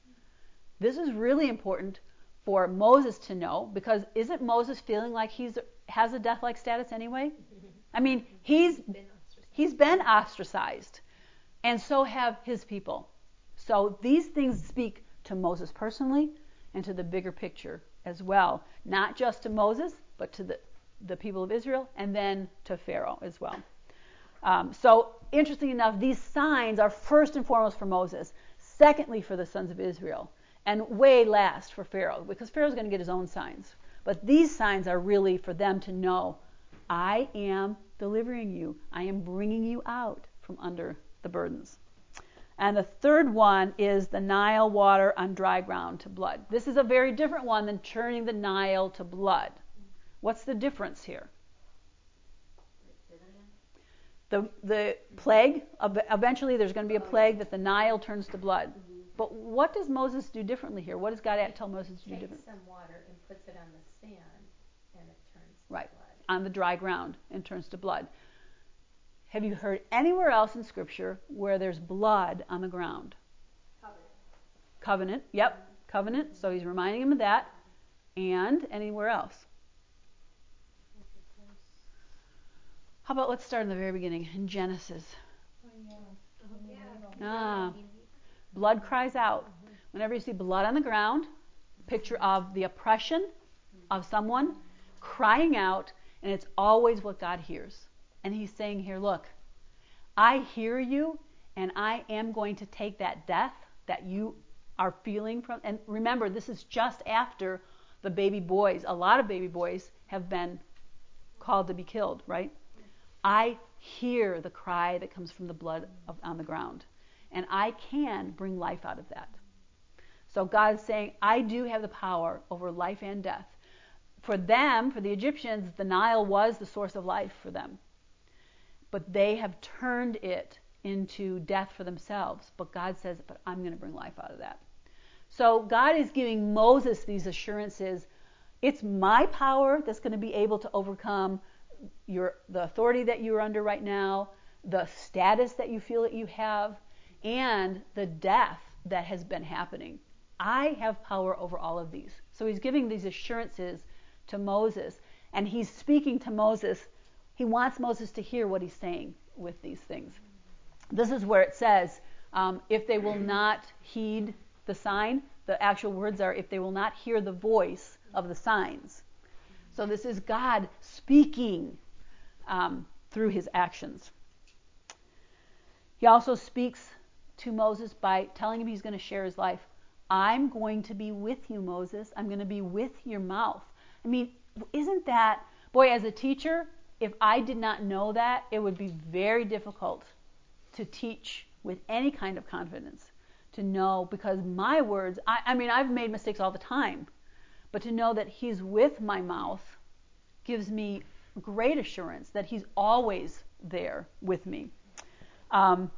This is really important for Moses to know, because isn't Moses feeling like he's has a death-like status anyway? I mean, he's he's been ostracized, and so have his people. So these things speak to Moses personally and to the bigger picture as well, not just to Moses, but to the, the people of Israel, and then to Pharaoh as well. Um, so, interesting enough, these signs are first and foremost for Moses, secondly for the sons of Israel, and way last for Pharaoh, because Pharaoh's going to get his own signs. But these signs are really for them to know, I am delivering you. I am bringing you out from under the burdens. And the third one is the Nile water on dry ground to blood. This is a very different one than turning the Nile to blood. What's the difference here? The the plague, eventually there's going to be a plague that the Nile turns to blood. But what does Moses do differently here? What does God tell Moses to do differently? Takes some water and puts it on the sand, and it turns to Right, blood. on the dry ground and turns to blood. Have you heard anywhere else in Scripture where there's blood on the ground? Covenant. Covenant, yep, covenant. So he's reminding him of that. And anywhere else? How about let's start in the very beginning, in Genesis. Ah, blood cries out. Whenever you see blood on the ground, picture of the oppression of someone crying out, and it's always what God hears. And he's saying here, look, I hear you, and I am going to take that death that you are feeling from. And remember, this is just after the baby boys. A lot of baby boys have been called to be killed, right? I hear the cry that comes from the blood of, on the ground, and I can bring life out of that. So God is saying, I do have the power over life and death. For them, for the Egyptians, the Nile was the source of life for them. But they have turned it into death for themselves. But God says, but I'm going to bring life out of that. So God is giving Moses these assurances. It's my power that's going to be able to overcome your the authority that you're under right now, the status that you feel that you have, and the death that has been happening. I have power over all of these. So he's giving these assurances to Moses, and he's speaking to Moses. He wants Moses to hear what he's saying with these things. This is where it says, um, if they will not heed the sign, the actual words are, if they will not hear the voice of the signs. So this is God speaking um, through his actions. He also speaks to Moses by telling him he's going to share his life. I'm going to be with you, Moses. I'm going to be with your mouth. I mean, isn't that, boy, as a teacher, if I did not know that, it would be very difficult to teach with any kind of confidence. To know, because my words, I, I mean, I've made mistakes all the time, but to know that he's with my mouth gives me great assurance that he's always there with me. Um,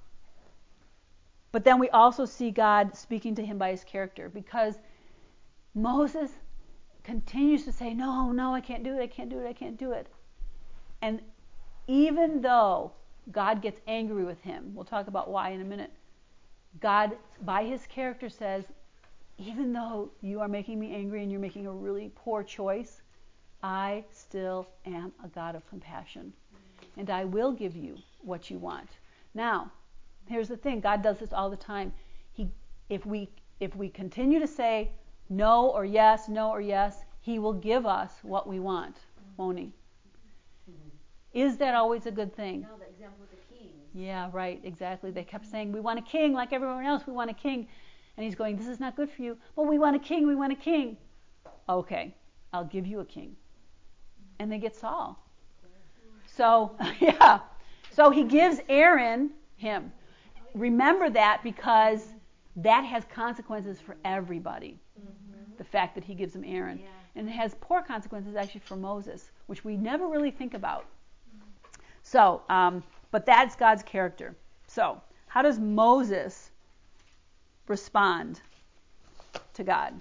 but then we also see God speaking to him by his character, because Moses continues to say, no, no, I can't do it, I can't do it, I can't do it. And even though God gets angry with him, we'll talk about why in a minute, God, by his character, says, even though you are making me angry and you're making a really poor choice, I still am a God of compassion. And I will give you what you want. Now, here's the thing. God does this all the time. He, if we, if we continue to say no or yes, no or yes, he will give us what we want, won't he? Mm-hmm. Is that always a good thing? No, the example with the kings. Yeah, right, exactly. They kept saying, we want a king like everyone else. We want a king. And he's going, this is not good for you. But we want a king. We want a king. Okay, I'll give you a king. And they get Saul. So, yeah. So he gives Aaron him. Remember that, because that has consequences for everybody. Mm-hmm. The fact that he gives him Aaron. Yeah. And it has poor consequences actually for Moses, which we never really think about. So, um, but that's God's character. So, how does Moses respond to God?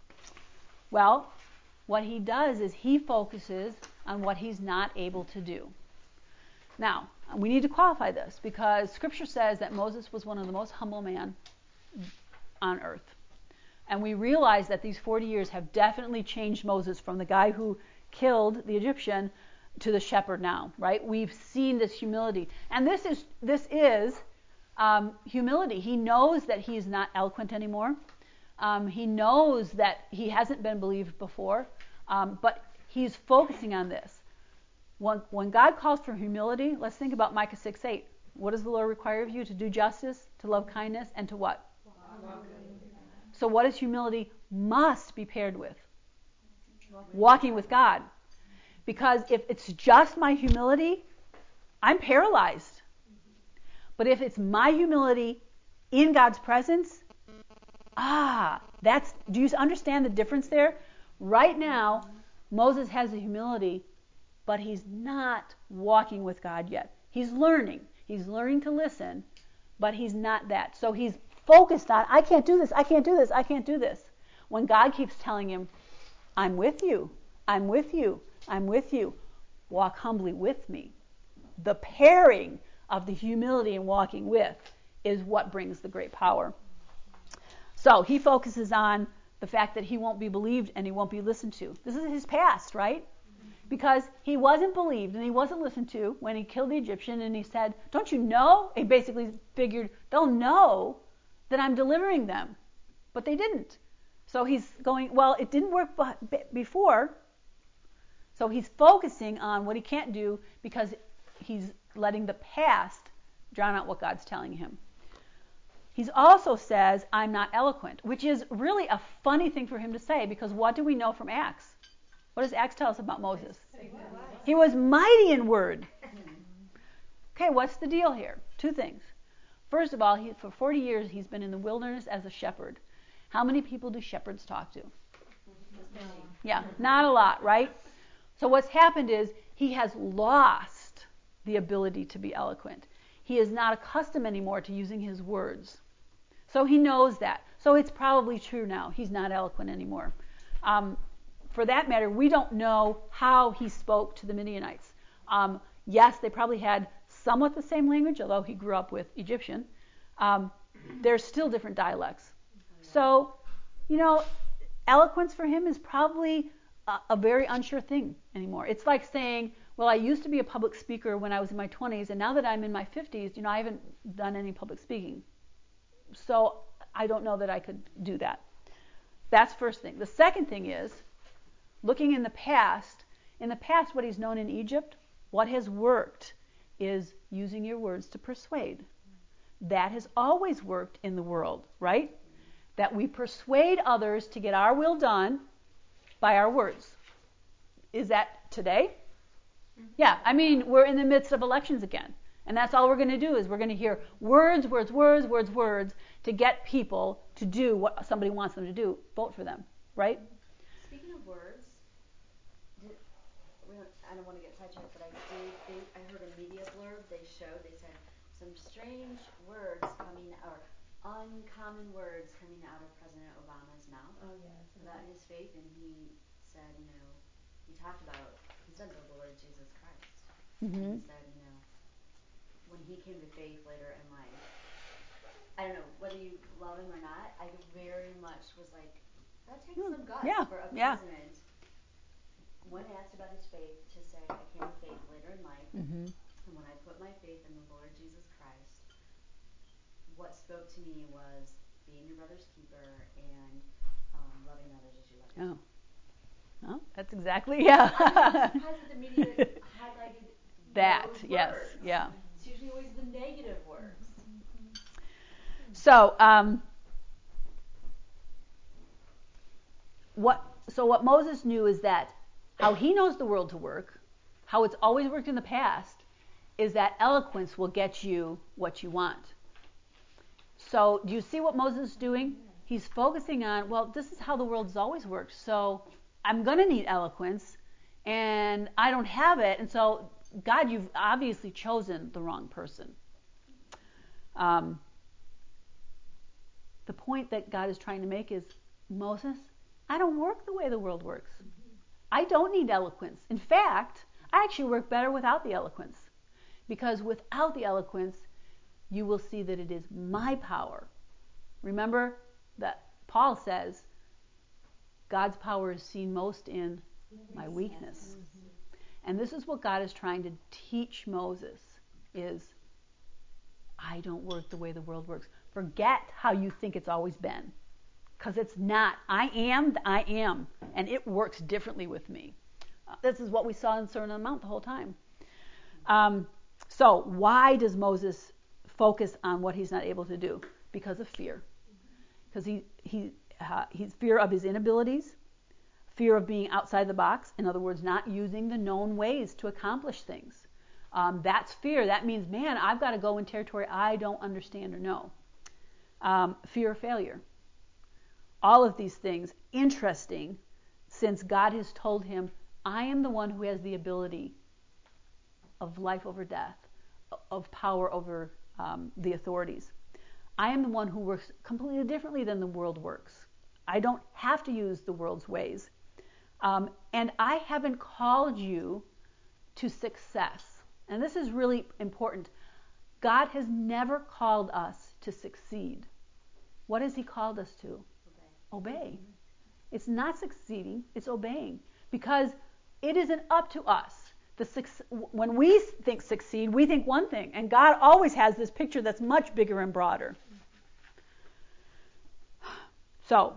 Well, what he does is he focuses on what he's not able to do. Now, we need to qualify this, because Scripture says that Moses was one of the most humble men on earth. And we realize that these forty years have definitely changed Moses from the guy who killed the Egyptian to the shepherd now, right? We've seen this humility. And this is this is um, humility. He knows that he's not eloquent anymore. Um, he knows that he hasn't been believed before, um, but he's focusing on this. When, when God calls for humility, let's think about Micah six eight. What does the Lord require of you? To do justice, to love kindness, and to what? So what is humility must be paired with? Walking with God. Because if it's just my humility, I'm paralyzed. But if it's my humility in God's presence, ah, that's, do you understand the difference there? Right now, Moses has the humility, but he's not walking with God yet. He's learning. He's learning to listen, but he's not that. So he's focused on, I can't do this, I can't do this, I can't do this. When God keeps telling him, I'm with you, I'm with you, I'm with you. Walk humbly with me. The pairing of the humility and walking with is what brings the great power. So he focuses on the fact that he won't be believed and he won't be listened to. This is his past, right? Because he wasn't believed and he wasn't listened to when he killed the Egyptian, and he said, don't you know? He basically figured, they'll know that I'm delivering them. But they didn't. So he's going, well, it didn't work before. So he's focusing on what he can't do because he's letting the past drown out what God's telling him. He also says, I'm not eloquent, which is really a funny thing for him to say, because what do we know from Acts? What does Acts tell us about Moses? He was mighty in word. Okay, what's the deal here? Two things. First of all, he, for forty years he's been in the wilderness as a shepherd. How many people do shepherds talk to? Yeah, not a lot, right? So what's happened is he has lost the ability to be eloquent. He is not accustomed anymore to using his words. So he knows that. So it's probably true now. He's not eloquent anymore. Um, for that matter, we don't know how he spoke to the Midianites. Um, yes, they probably had somewhat the same language, although he grew up with Egyptian. Um, there's still different dialects. So, you know, eloquence for him is probably a, a very unsure thing anymore. It's like saying, well, I used to be a public speaker when I was in my twenties, and now that I'm in my fifties, you know, I haven't done any public speaking. So I don't know that I could do that. That's first thing. The second thing is, looking in the past, in the past what he's known in Egypt, what has worked is using your words to persuade. That has always worked in the world, right? That we persuade others to get our will done by our words. is that today? Yeah, I mean, we're in the midst of elections again. And that's all we're going to do is we're going to hear words, words, words, words, words to get people to do what somebody wants them to do. Vote for them, right? Speaking of words, did, I don't want to get sidetracked, but I did think I heard a media blurb they showed. They said some strange words coming, or uncommon words coming out of President Obama's mouth Oh, yes. about his faith, and he said, you know, he talked about, he said the Lord Jesus Christ. Mm-hmm. And he said, you know, when he came to faith later in life, I don't know, whether you love him or not, I very much was like, that takes Hmm. some guts Yeah, for a yeah. president, when asked about his faith, to say, I came to faith later in life, Mm-hmm. and when I put my faith in the Lord Jesus Christ, what spoke to me was being your brother's keeper and um, loving others as you love yourself. Oh. Oh, that's exactly, yeah. I'm surprised that the media highlighted That, those yes, words. yeah. It's usually always the negative words. So, um, what? So what Moses knew is that how he knows the world to work, how it's always worked in the past, is that eloquence will get you what you want. So, do you see what Moses is doing? He's focusing on, well, this is how the world has always worked. So, I'm going to need eloquence, and I don't have it. And so, God, you've obviously chosen the wrong person. Um, the point that God is trying to make is, Moses, I don't work the way the world works. I don't need eloquence. In fact, I actually work better without the eloquence. Because without the eloquence, you will see that it is my power. Remember that Paul says, God's power is seen most in my weakness. And this is what God is trying to teach Moses, is I don't work the way the world works. Forget how you think it's always been. Because it's not. I am, I am. And it works differently with me. Uh, this is what we saw in Sermon on the Mount the whole time. Um, so why does Moses focus on what he's not able to do? Because of fear. Because he, he, uh, he's fear of his inabilities, fear of being outside the box. In other words, not using the known ways to accomplish things. Um, that's fear. That means, man, I've got to go in territory I don't understand or know. Um, fear of failure. All of these things, interesting, since God has told him, I am the one who has the ability of life over death, of power over um, the authorities. I am the one who works completely differently than the world works. I don't have to use the world's ways. Um, and I haven't called you to success. And this is really important. God has never called us to succeed. What has he called us to? Obey. Obey. It's not succeeding, it's obeying. Because it isn't up to us. The when we think succeed, we think one thing. And God always has this picture that's much bigger and broader. So,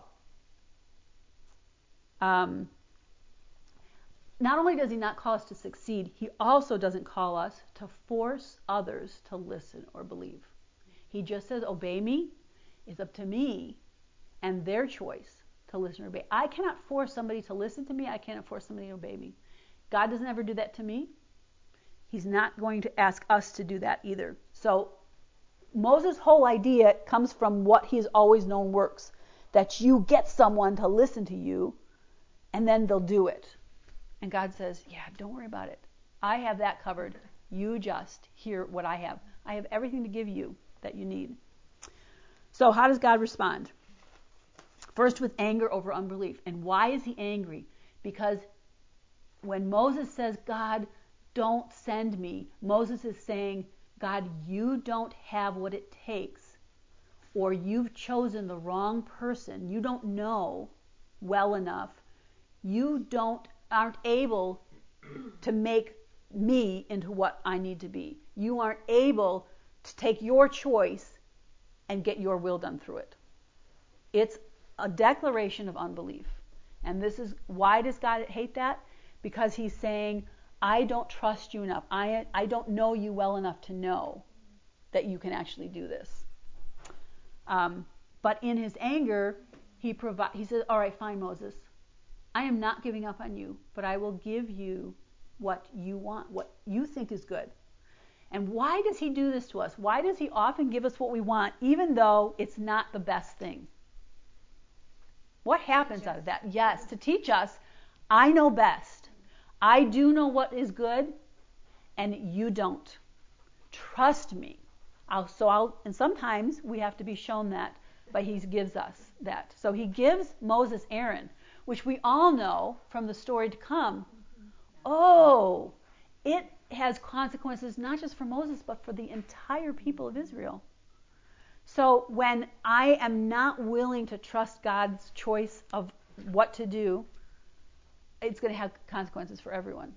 um, not only does he not call us to succeed, he also doesn't call us to force others to listen or believe. He just says, obey me. It's up to me and their choice to listen or obey. I cannot force somebody to listen to me. I cannot force somebody to obey me. God doesn't ever do that to me. He's not going to ask us to do that either. So Moses' whole idea comes from what he's always known works. That you get someone to listen to you, and then they'll do it. And God says, yeah, don't worry about it. I have that covered. You just hear what I have. I have everything to give you that you need. So how does God respond? First, with anger over unbelief. And why is he angry? Because when Moses says, God, don't send me, Moses is saying, God, you don't have what it takes, or you've chosen the wrong person. You don't know well enough. You don't aren't able to make me into what I need to be. You aren't able to take your choice and get your will done through it. It's a declaration of unbelief. And this is, why does God hate that? Because he's saying, I don't trust you enough. I, I don't know you well enough to know that you can actually do this. Um, but in his anger, he provi- he says, all right, fine, Moses. I am not giving up on you, but I will give you what you want, what you think is good. And why does he do this to us? Why does he often give us what we want, even though it's not the best thing? What happens out of that? Yes, to teach us, I know best. I do know what is good, and you don't. Trust me. I'll, so I'll, and sometimes we have to be shown that, but he gives us that. So he gives Moses Aaron, which we all know from the story to come. Oh, it has consequences not just for Moses, but for the entire people of Israel. So when I am not willing to trust God's choice of what to do, it's going to have consequences for everyone.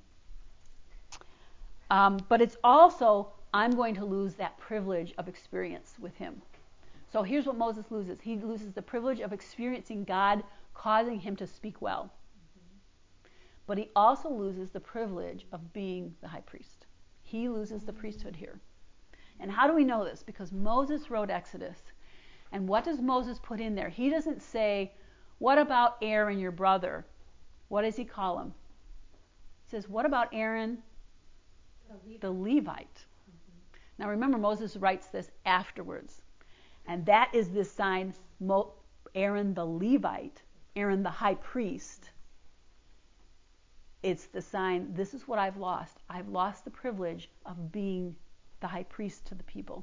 Um, but it's also, I'm going to lose that privilege of experience with him. So here's what Moses loses. He loses the privilege of experiencing God causing him to speak well. But he also loses the privilege of being the high priest. He loses the priesthood here. And how do we know this? Because Moses wrote Exodus. And what does Moses put in there? He doesn't say, what about Aaron, your brother? What does he call him? He says, what about Aaron, the Levite? Mm-hmm. Now remember, Moses writes this afterwards. And that is this sign, Mo- Aaron the Levite, Aaron the high priest. It's the sign, this is what I've lost. I've lost the privilege of being the high priest to the people.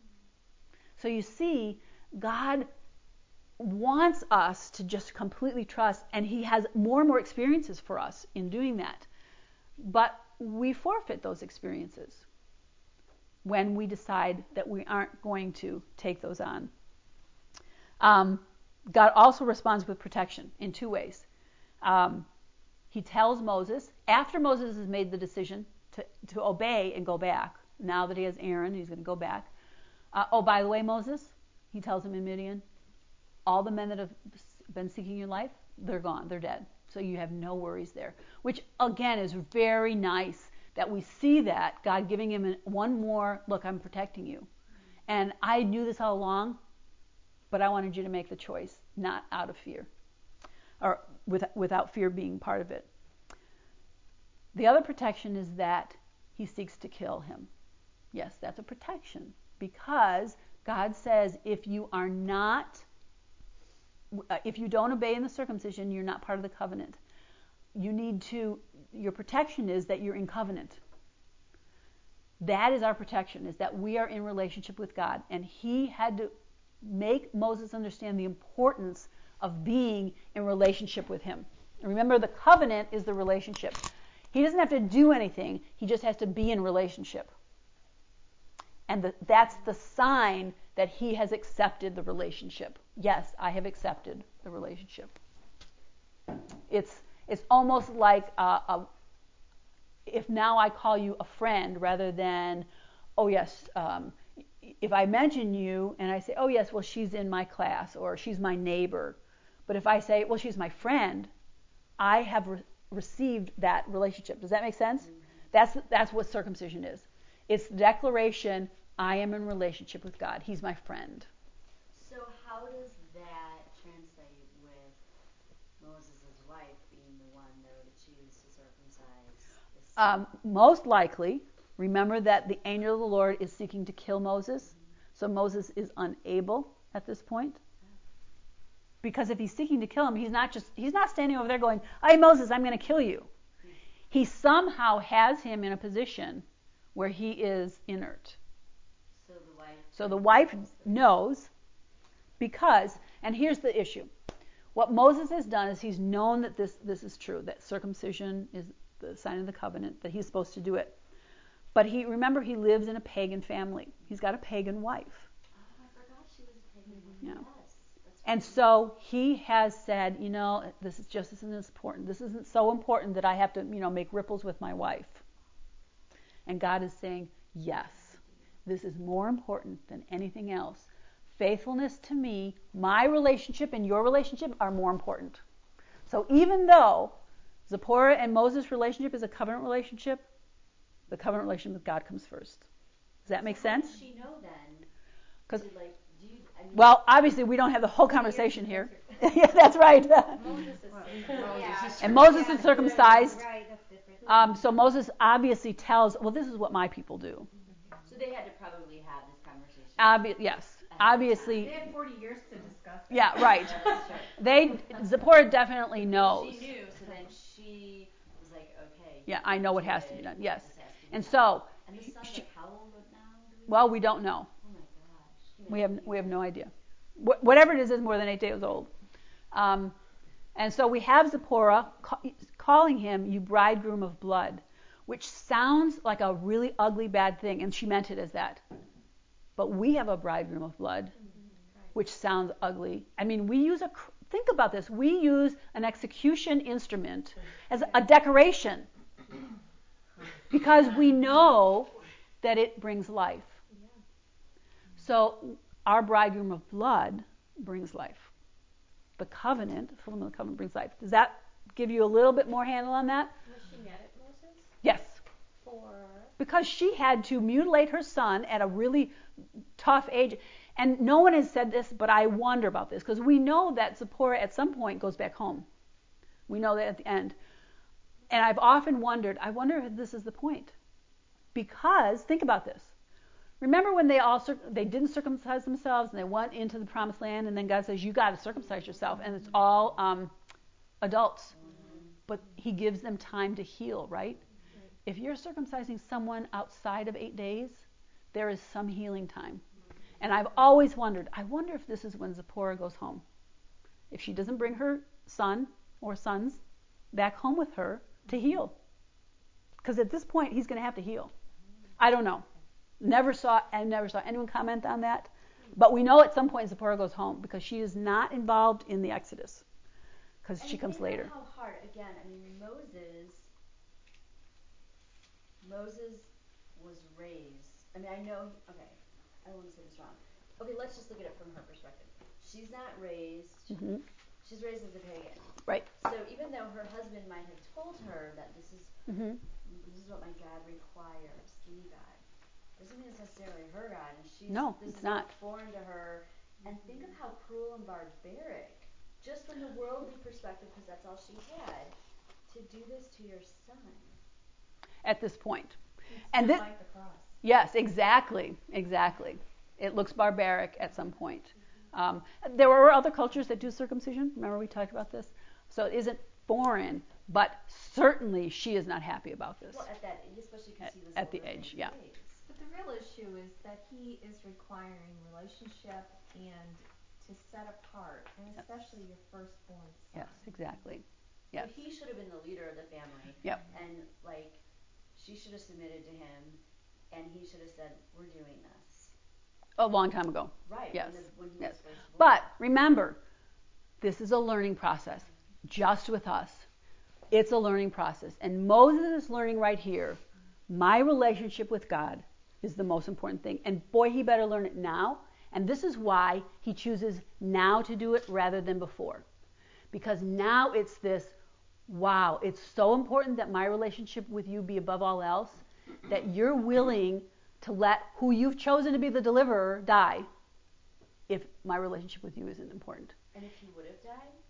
So you see, God wants us to just completely trust, and he has more and more experiences for us in doing that. But we forfeit those experiences when we decide that we aren't going to take those on. Um, God also responds with protection in two ways. Um, he tells Moses, after Moses has made the decision to, to obey and go back, now that he has Aaron, he's going to go back. Uh, oh, by the way, Moses, he tells him in Midian, all the men that have been seeking your life, they're gone, they're dead. So you have no worries there. Which, again, is very nice that we see that, God giving him one more, look, I'm protecting you. And I knew this all along, but I wanted you to make the choice, not out of fear, or with, without fear being part of it. The other protection is that he seeks to kill him. Yes, that's a protection, because God says if you are not, if you don't obey in the circumcision, you're not part of the covenant. You need to, your protection is that you're in covenant. That is our protection, is that we are in relationship with God. And he had to make Moses understand the importance of being in relationship with him. And remember, the covenant is the relationship. He doesn't have to do anything. He just has to be in relationship. And the, that's the sign that he has accepted the relationship. Yes, I have accepted the relationship. It's it's almost like a, a, if now I call you a friend rather than, oh yes, um, if I mention you and I say, oh yes, well she's in my class or she's my neighbor. But if I say, well she's my friend, I have re- received that relationship. Does that make sense? Mm-hmm. That's that's what circumcision is. It's the declaration, I am in relationship with God. He's my friend. So how does that translate with Moses' wife being the one that would choose to circumcise the son? Um, most likely, remember that the angel of the Lord is seeking to kill Moses. Mm-hmm. So Moses is unable at this point. Because if he's seeking to kill him, he's not just he's not standing over there going, hey Moses, I'm going to kill you. He somehow has him in a position where he is inert. So the wife So the wife knows, because, and here's the issue. What Moses has done is he's known that this, this is true, that circumcision is the sign of the covenant, that he's supposed to do it. But he remember, he lives in a pagan family. He's got a pagan wife. Oh, I forgot she was a pagan woman. Yeah. Yes. That's And right. so he has said, you know, this is just isn't as important. This isn't so important that I have to, you know, make ripples with my wife. And God is saying, yes, this is more important than anything else. Faithfulness to me, my relationship and your relationship are more important. So even though Zipporah and Moses' relationship is a covenant relationship, the covenant relationship with God comes first. Does that make So sense? How does she know then? 'Cause, to, like, do you, I mean, well, obviously we don't have the whole conversation here. Yeah, that's right. Moses is Yeah. And Moses is circumcised. Right, that's different. Um, so Moses obviously tells, well, this is what my people do. So they had to probably have this conversation. Obvi- yes, obviously. They had forty years to discuss it. Yeah, right. That's true. They Zipporah definitely knows. She knew, so then she was like, okay. Yeah, I know what has to be it. done. Yes. This has to be And done. so, And the son's she- like, how old now? Do we well, know? we don't know. Oh my gosh. We have we have no idea. Wh- whatever it is is more than eight days old. Um, and so we have Zipporah ca- calling him, "You bridegroom of blood," which sounds like a really ugly, bad thing, and she meant it as that. But we have a bridegroom of blood, which sounds ugly. I mean, we use a cr- think about this. We use an execution instrument as a decoration because we know that it brings life. So our bridegroom of blood brings life. The covenant, the fulfillment of the covenant brings life. Does that give you a little bit more handle on that? Was she mad at Moses Yes. for? Because she had to mutilate her son at a really tough age. And no one has said this, but I wonder about this, because we know that Zipporah at some point goes back home. We know that at the end. And I've often wondered, I wonder if this is the point. Because, think about this. Remember when they all circ- they didn't circumcise themselves and they went into the promised land, and then God says, you got to circumcise yourself, and it's all um, adults. But he gives them time to heal, right? If you're circumcising someone outside of eight days, there is some healing time. And I've always wondered, I wonder if this is when Zipporah goes home. If she doesn't bring her son or sons back home with her to heal. Because at this point, he's going to have to heal. I don't know. Never saw, I never saw anyone comment on that. But we know at some point Zipporah goes home because she is not involved in the Exodus. Because she comes think later. How hard, again, I mean, Moses, Moses was raised, I mean, I know, okay, I don't want to say this wrong. Okay, let's just look at it from her perspective. She's not raised, Mm-hmm. she's raised as a pagan. Right. So even though her husband might have told her that this is Mm-hmm. this is what my God requires, skinny God, doesn't mean it's necessarily her God, and she's No, this it's is all not. foreign to her. And think of how cruel and barbaric, just from the worldly perspective, because that's all she had, to do this to your son. At this point. It's And not thi- like the cross. Yes, exactly, exactly. It looks barbaric at some point. Um, there were other cultures that do circumcision. Remember we talked about this? So it isn't foreign, but certainly she is not happy about this. Well, at that age, especially because At- he was at the older than age, his yeah. age. But the real issue is that he is requiring relationship and to set apart, and Yes. especially your firstborn son. Yes, exactly. Yes. So he should have been the leader of the family. Yep. And like, she should have submitted to him, and he should have said, "We're doing this." A long time ago. Right. Yes. When, the, when he Yes. was first born. But remember, this is a learning process, just with us. It's a learning process. And Moses is learning right here, my relationship with God is the most important thing. And boy, he better learn it now. And this is why he chooses now to do it rather than before. Because now it's this, wow, it's so important that my relationship with you be above all else, that you're willing to let who you've chosen to be the deliverer die if my relationship with you isn't important. And if he would have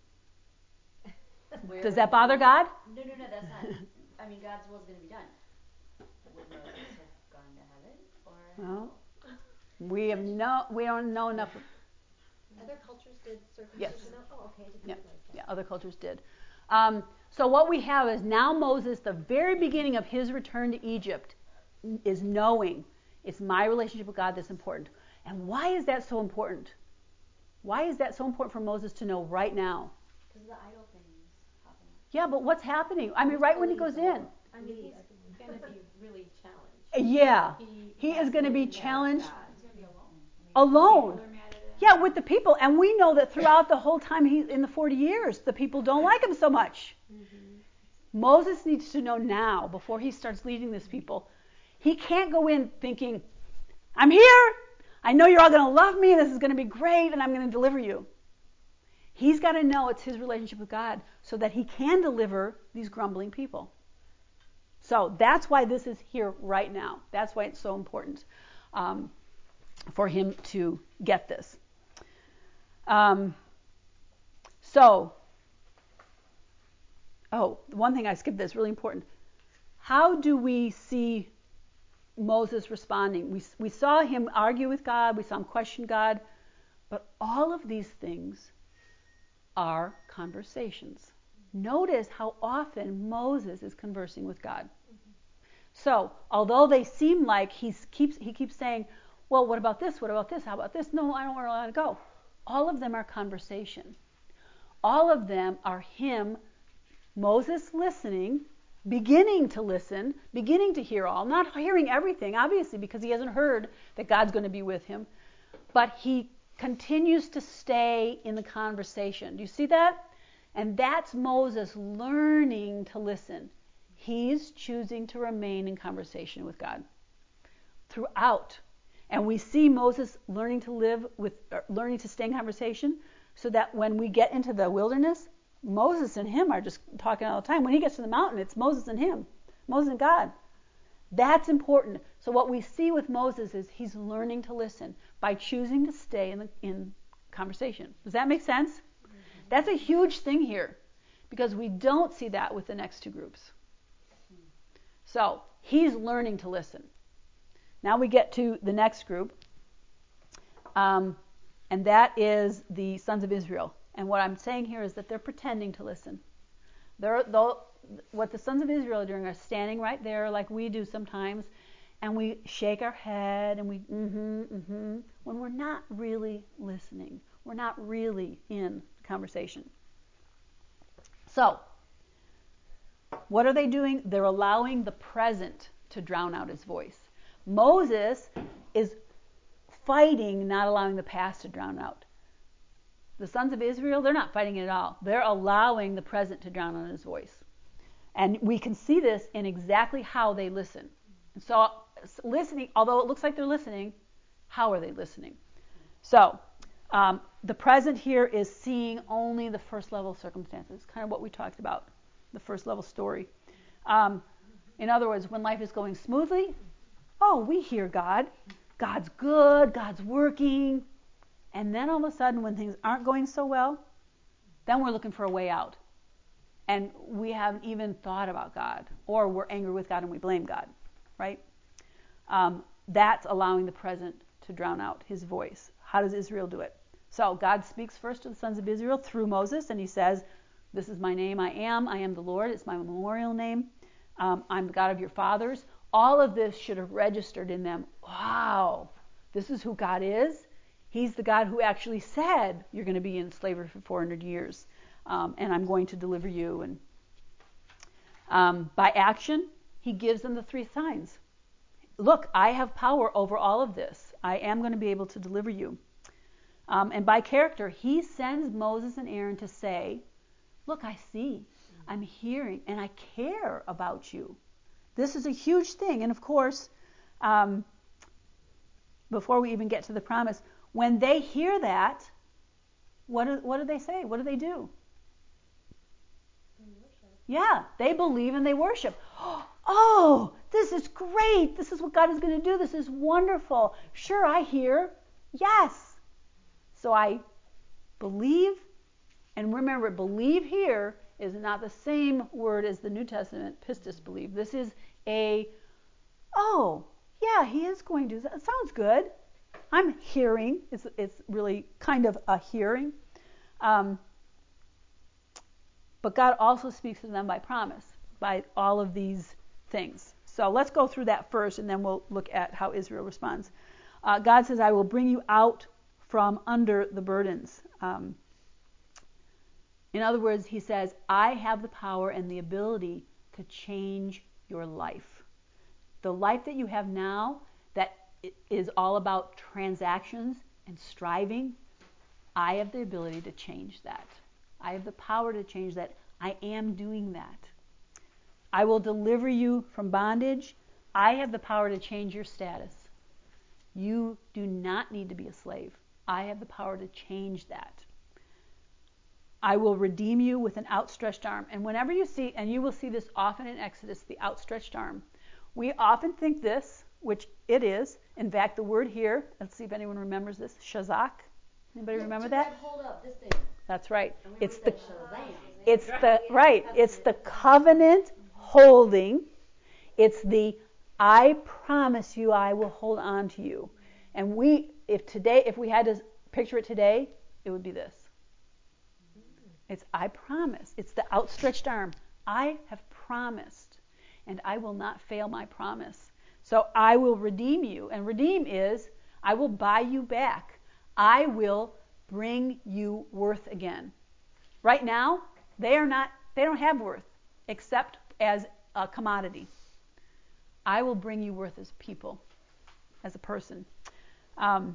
died, where Does would that bother he- God? No, no, no. That's not. I mean, God's will is going to be done. Would Moses have gone to heaven or? Well, we have no, we don't know enough. Other cultures did Yes. circumcision. Oh, okay, I didn't Yeah, realize that. yeah, other cultures did. Um, so what we have is now Moses, the very beginning of his return to Egypt, is knowing it's my relationship with God that's important. And why is that so important? Why is that so important for Moses to know right now? Because of the idol things popping up. Yeah, but what's happening? I mean, right when he goes in. I mean, he's going to be really challenged. Yeah, He, he has is going to be know challenged God. He's gonna be alone. alone. People are mad at him. Yeah, with the people. And we know that throughout the whole time he's in the forty years, the people don't like him so much. Mm-hmm. Moses needs to know now, before he starts leading this people, he can't go in thinking, I'm here, I know you're all going to love me, this is going to be great, and I'm going to deliver you. He's got to know it's his relationship with God so that he can deliver these grumbling people. So that's why this is here right now. That's why it's so important um, for him to get this. Um, So, oh, one thing I skipped that's really important. How do we see Moses responding? We, we saw him argue with God. We saw him question God. But all of these things are conversations. Notice how often Moses is conversing with God. So, although they seem like he's keeps he keeps saying, well, what about this? What about this? How about this? No, I don't want to go. All of them are conversation. All of them are him, Moses listening, beginning to listen, beginning to hear all, not hearing everything, obviously, because he hasn't heard that God's going to be with him, but he continues to stay in the conversation. Do you see that? And that's Moses learning to listen. He's choosing to remain in conversation with God throughout. And we see Moses learning to live with, learning to stay in conversation, so that when we get into the wilderness, Moses and him are just talking all the time. When he gets to the mountain, it's Moses and him, Moses and God. That's important. So what we see with Moses is he's learning to listen by choosing to stay in the in conversation. Does that make sense? Mm-hmm. That's a huge thing here, because we don't see that with the next two groups. So he's learning to listen. Now we get to the next group, um, and that is the sons of Israel. And what I'm saying here is that they're pretending to listen. They're, what the sons of Israel are doing are standing right there like we do sometimes, and we shake our head and we mm-hmm, mm-hmm, when we're not really listening. We're not really in conversation. So, what are they doing? They're allowing the present to drown out his voice. Moses is fighting, not allowing the past to drown out. The sons of Israel, they're not fighting it at all. They're allowing the present to drown out his voice. And we can see this in exactly how they listen. And so, listening, although it looks like they're listening, how are they listening? So, um, the present here is seeing only the first level circumstances, kind of what we talked about, the first level story. Um, in other words, when life is going smoothly, oh, we hear God. God's good, God's working. And then all of a sudden, when things aren't going so well, then we're looking for a way out. And we haven't even thought about God, or we're angry with God and we blame God, right? Um, that's allowing the present to drown out his voice. How does Israel do it? So God speaks first to the sons of Israel through Moses, and he says, this is my name, I am, I am the Lord, it's my memorial name, um, I'm the God of your fathers. All of this should have registered in them, wow, this is who God is. He's the God who actually said you're going to be in slavery for four hundred years, um, and I'm going to deliver you. And um, by action, he gives them the three signs. Look, I have power over all of this. I am going to be able to deliver you. Um, and by character, he sends Moses and Aaron to say, look, I see, I'm hearing, and I care about you. This is a huge thing. And of course, um, before we even get to the promise, when they hear that, what do, what do they say? What do they do? They worship. Yeah, they believe and they worship. Oh, this is great. This is what God is going to do. This is wonderful. Sure, I hear. Yes. So I believe, and remember, believe here is not the same word as the New Testament pistis, believe. This is a, oh, yeah, he is going to. That sounds good. I'm hearing. It's, it's really kind of a hearing. Um, but God also speaks to them by promise, by all of these things. So let's go through that first, and then we'll look at how Israel responds. Uh, God says, I will bring you out from under the burdens. Um, in other words, he says, I have the power and the ability to change your life. The life that you have now, that is all about transactions and striving, I have the ability to change that. I have the power to change that. I am doing that. I will deliver you from bondage. I have the power to change your status. You do not need to be a slave. I have the power to change that. I will redeem you with an outstretched arm. And whenever you see, and you will see this often in Exodus, the outstretched arm, we often think this, which it is. In fact, the word here, let's see if anyone remembers this, shazak. Anybody Look, remember to that? grab hold of this thing. That's right. And we It's already the said Shazam. it's the right. It's the covenant holding. It's the I promise you I will hold on to you. And we if today if we had to picture it today, it would be this. It's I promise. It's the outstretched arm. I have promised, and I will not fail my promise. So I will redeem you. And redeem is I will buy you back. I will bring you worth again. Right now, they are not they don't have worth except as a commodity. I will bring you worth as people, as a person. Um,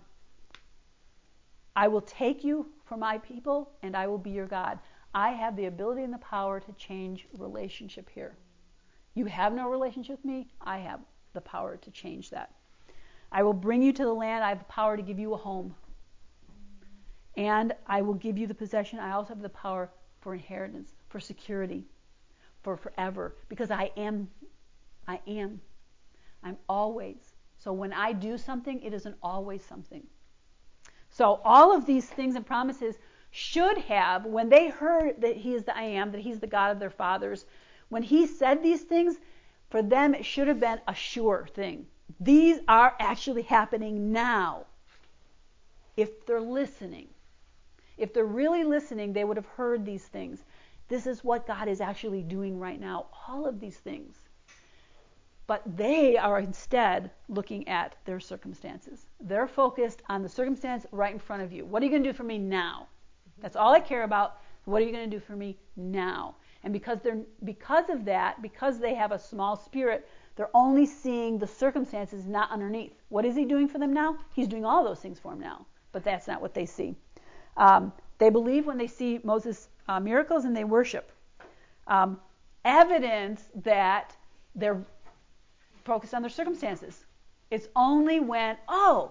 I will take you for my people, and I will be your God. I have the ability and the power to change relationship here. You have no relationship with me. I have the power to change that. I will bring you to the land. I have the power to give you a home. And I will give you the possession. I also have the power for inheritance, for security, for forever. Because I am, I am. I'm always. So when I do something, it isn't always something. So all of these things and promises should have, when they heard that he is the I am, that he's the God of their fathers, when he said these things, for them it should have been a sure thing. These are actually happening now. If they're listening. If they're really listening, they would have heard these things. This is what God is actually doing right now. All of these things. But they are instead looking at their circumstances. They're focused on the circumstance right in front of you. What are you going to do for me now? That's all I care about. What are you going to do for me now? And because they're because of that, because they have a small spirit, they're only seeing the circumstances, not underneath. What is he doing for them now? He's doing all those things for them now. But that's not what they see. Um, they believe when they see Moses' uh, miracles, and they worship. Um, evidence that they're focused on their circumstances. It's only when, oh,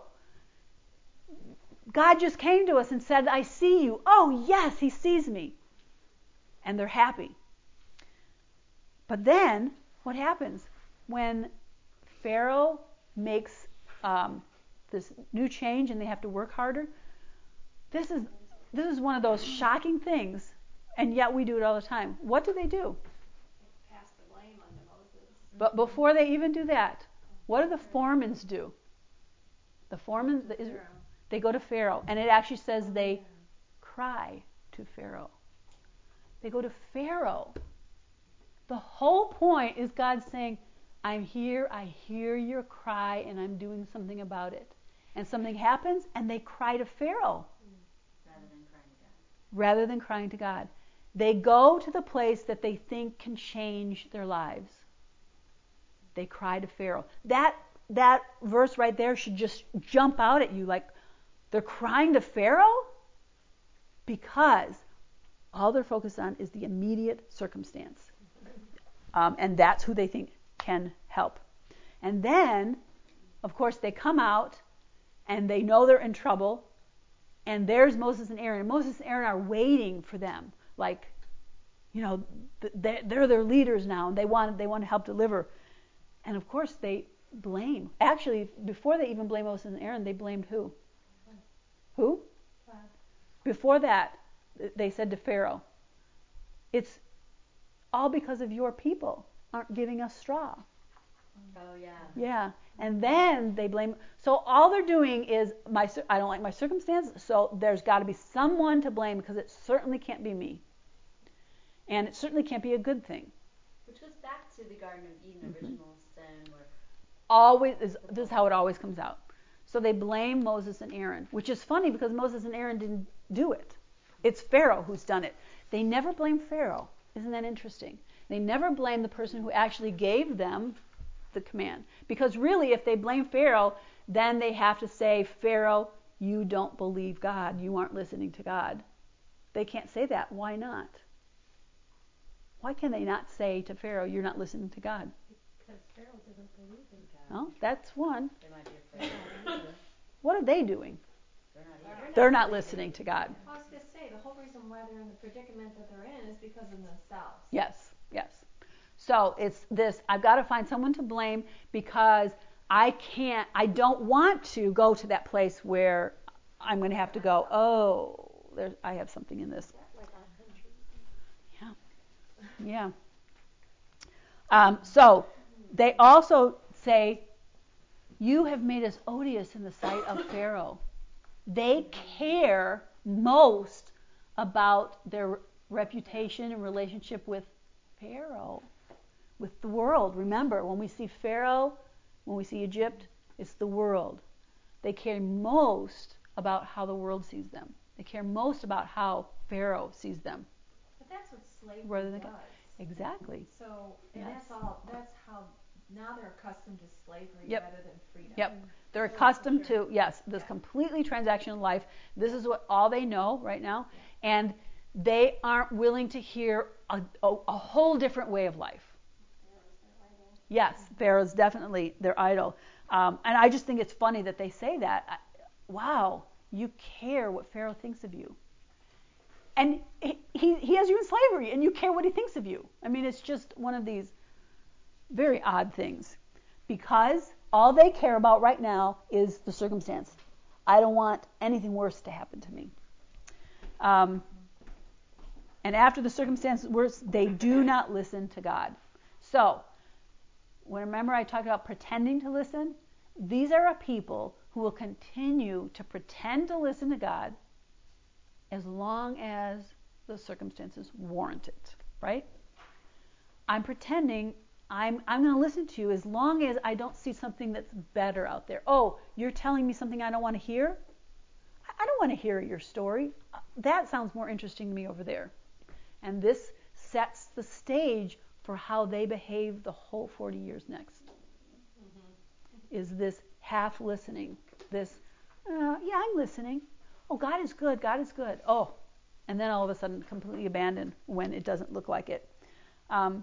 God just came to us and said, I see you. Oh, yes, he sees me. And they're happy. But then, what happens? When Pharaoh makes um, this new change and they have to work harder, this is this is one of those shocking things, and yet we do it all the time. What do they do? Pass the blame on to Moses. But before they even do that, what do the foremans do? The foremans, the Israel, they go to Pharaoh, and it actually says they cry to Pharaoh. They go to Pharaoh. The whole point is God saying, I'm here, I hear your cry, and I'm doing something about it. And something happens, and they cry to Pharaoh. Rather than crying to God. Rather than crying to God. They go to the place that they think can change their lives. They cry to Pharaoh. That that verse right there should just jump out at you like, they're crying to Pharaoh? Because all they're focused on is the immediate circumstance. Um, and that's who they think can help. And then, of course, they come out and they know they're in trouble. And there's Moses and Aaron. And Moses and Aaron are waiting for them. Like, you know, they're, they're their leaders now. And they want, they want to help deliver. And, of course, they blame. Actually, before they even blame Moses and Aaron, they blamed who? Who? God. Before that, they said to Pharaoh, it's all because of your people aren't giving us straw. Oh, yeah. Yeah. And then they blame. So all they're doing is, my I don't like my circumstance, so there's got to be someone to blame because it certainly can't be me. And it certainly can't be a good thing. Which goes back to the Garden of Eden Mm-hmm. original sin where Always is, this is how it always comes out. So they blame Moses and Aaron, which is funny because Moses and Aaron didn't do it. It's Pharaoh who's done it. They never blame Pharaoh. Isn't that interesting? They never blame the person who actually gave them the command. Because really, if they blame Pharaoh, then they have to say, Pharaoh, you don't believe God. You aren't listening to God. They can't say that. Why not? Why can they not say to Pharaoh, you're not listening to God? Because Pharaoh didn't believe in God. Well, that's one. they might be afraid. What are they doing? They're not either. They're not listening to God. I was going to say, the whole reason why they're in the predicament that they're in is because of themselves. Yes, yes. So it's this, I've got to find someone to blame because I can't, I don't want to go to that place where I'm going to have to go, oh, there, I have something in this. Like our country. Yeah. Yeah. Um, so they also say, you have made us odious in the sight of Pharaoh. They care most about their reputation and relationship with Pharaoh, with the world. Remember, when we see Pharaoh, when we see Egypt, it's the world. They care most about how the world sees them. They care most about how Pharaoh sees them. But that's what slavery Rather than does. Exactly. So, and Yes. that's all, that's how, now they're accustomed to slavery Yep. rather than freedom. Yep. They're Oh, for accustomed sure. to, yes, this Yeah. completely transactional life. This is what all they know right now. Yeah. And they aren't willing to hear a, a, a whole different way of life. Yes, Pharaoh's definitely their idol. Um, and I just think it's funny that they say that. I, wow, you care what Pharaoh thinks of you. And he, he, he has you in slavery, and you care what he thinks of you. I mean, it's just one of these very odd things. Because all they care about right now is the circumstance. I don't want anything worse to happen to me. Um, and after the circumstance is worse, they do not listen to God. So, when remember I talked about pretending to listen? These are a people who will continue to pretend to listen to God as long as the circumstances warrant it, right? I'm pretending I'm I'm going to listen to you as long as I don't see something that's better out there. Oh, you're telling me something I don't want to hear? I don't want to hear your story. That sounds more interesting to me over there. And this sets the stage for how they behave the whole forty years next. Mm-hmm. Is this half listening? This, uh, yeah, I'm listening. Oh, God is good. God is good. Oh, and then all of a sudden completely abandoned when it doesn't look like it. Um,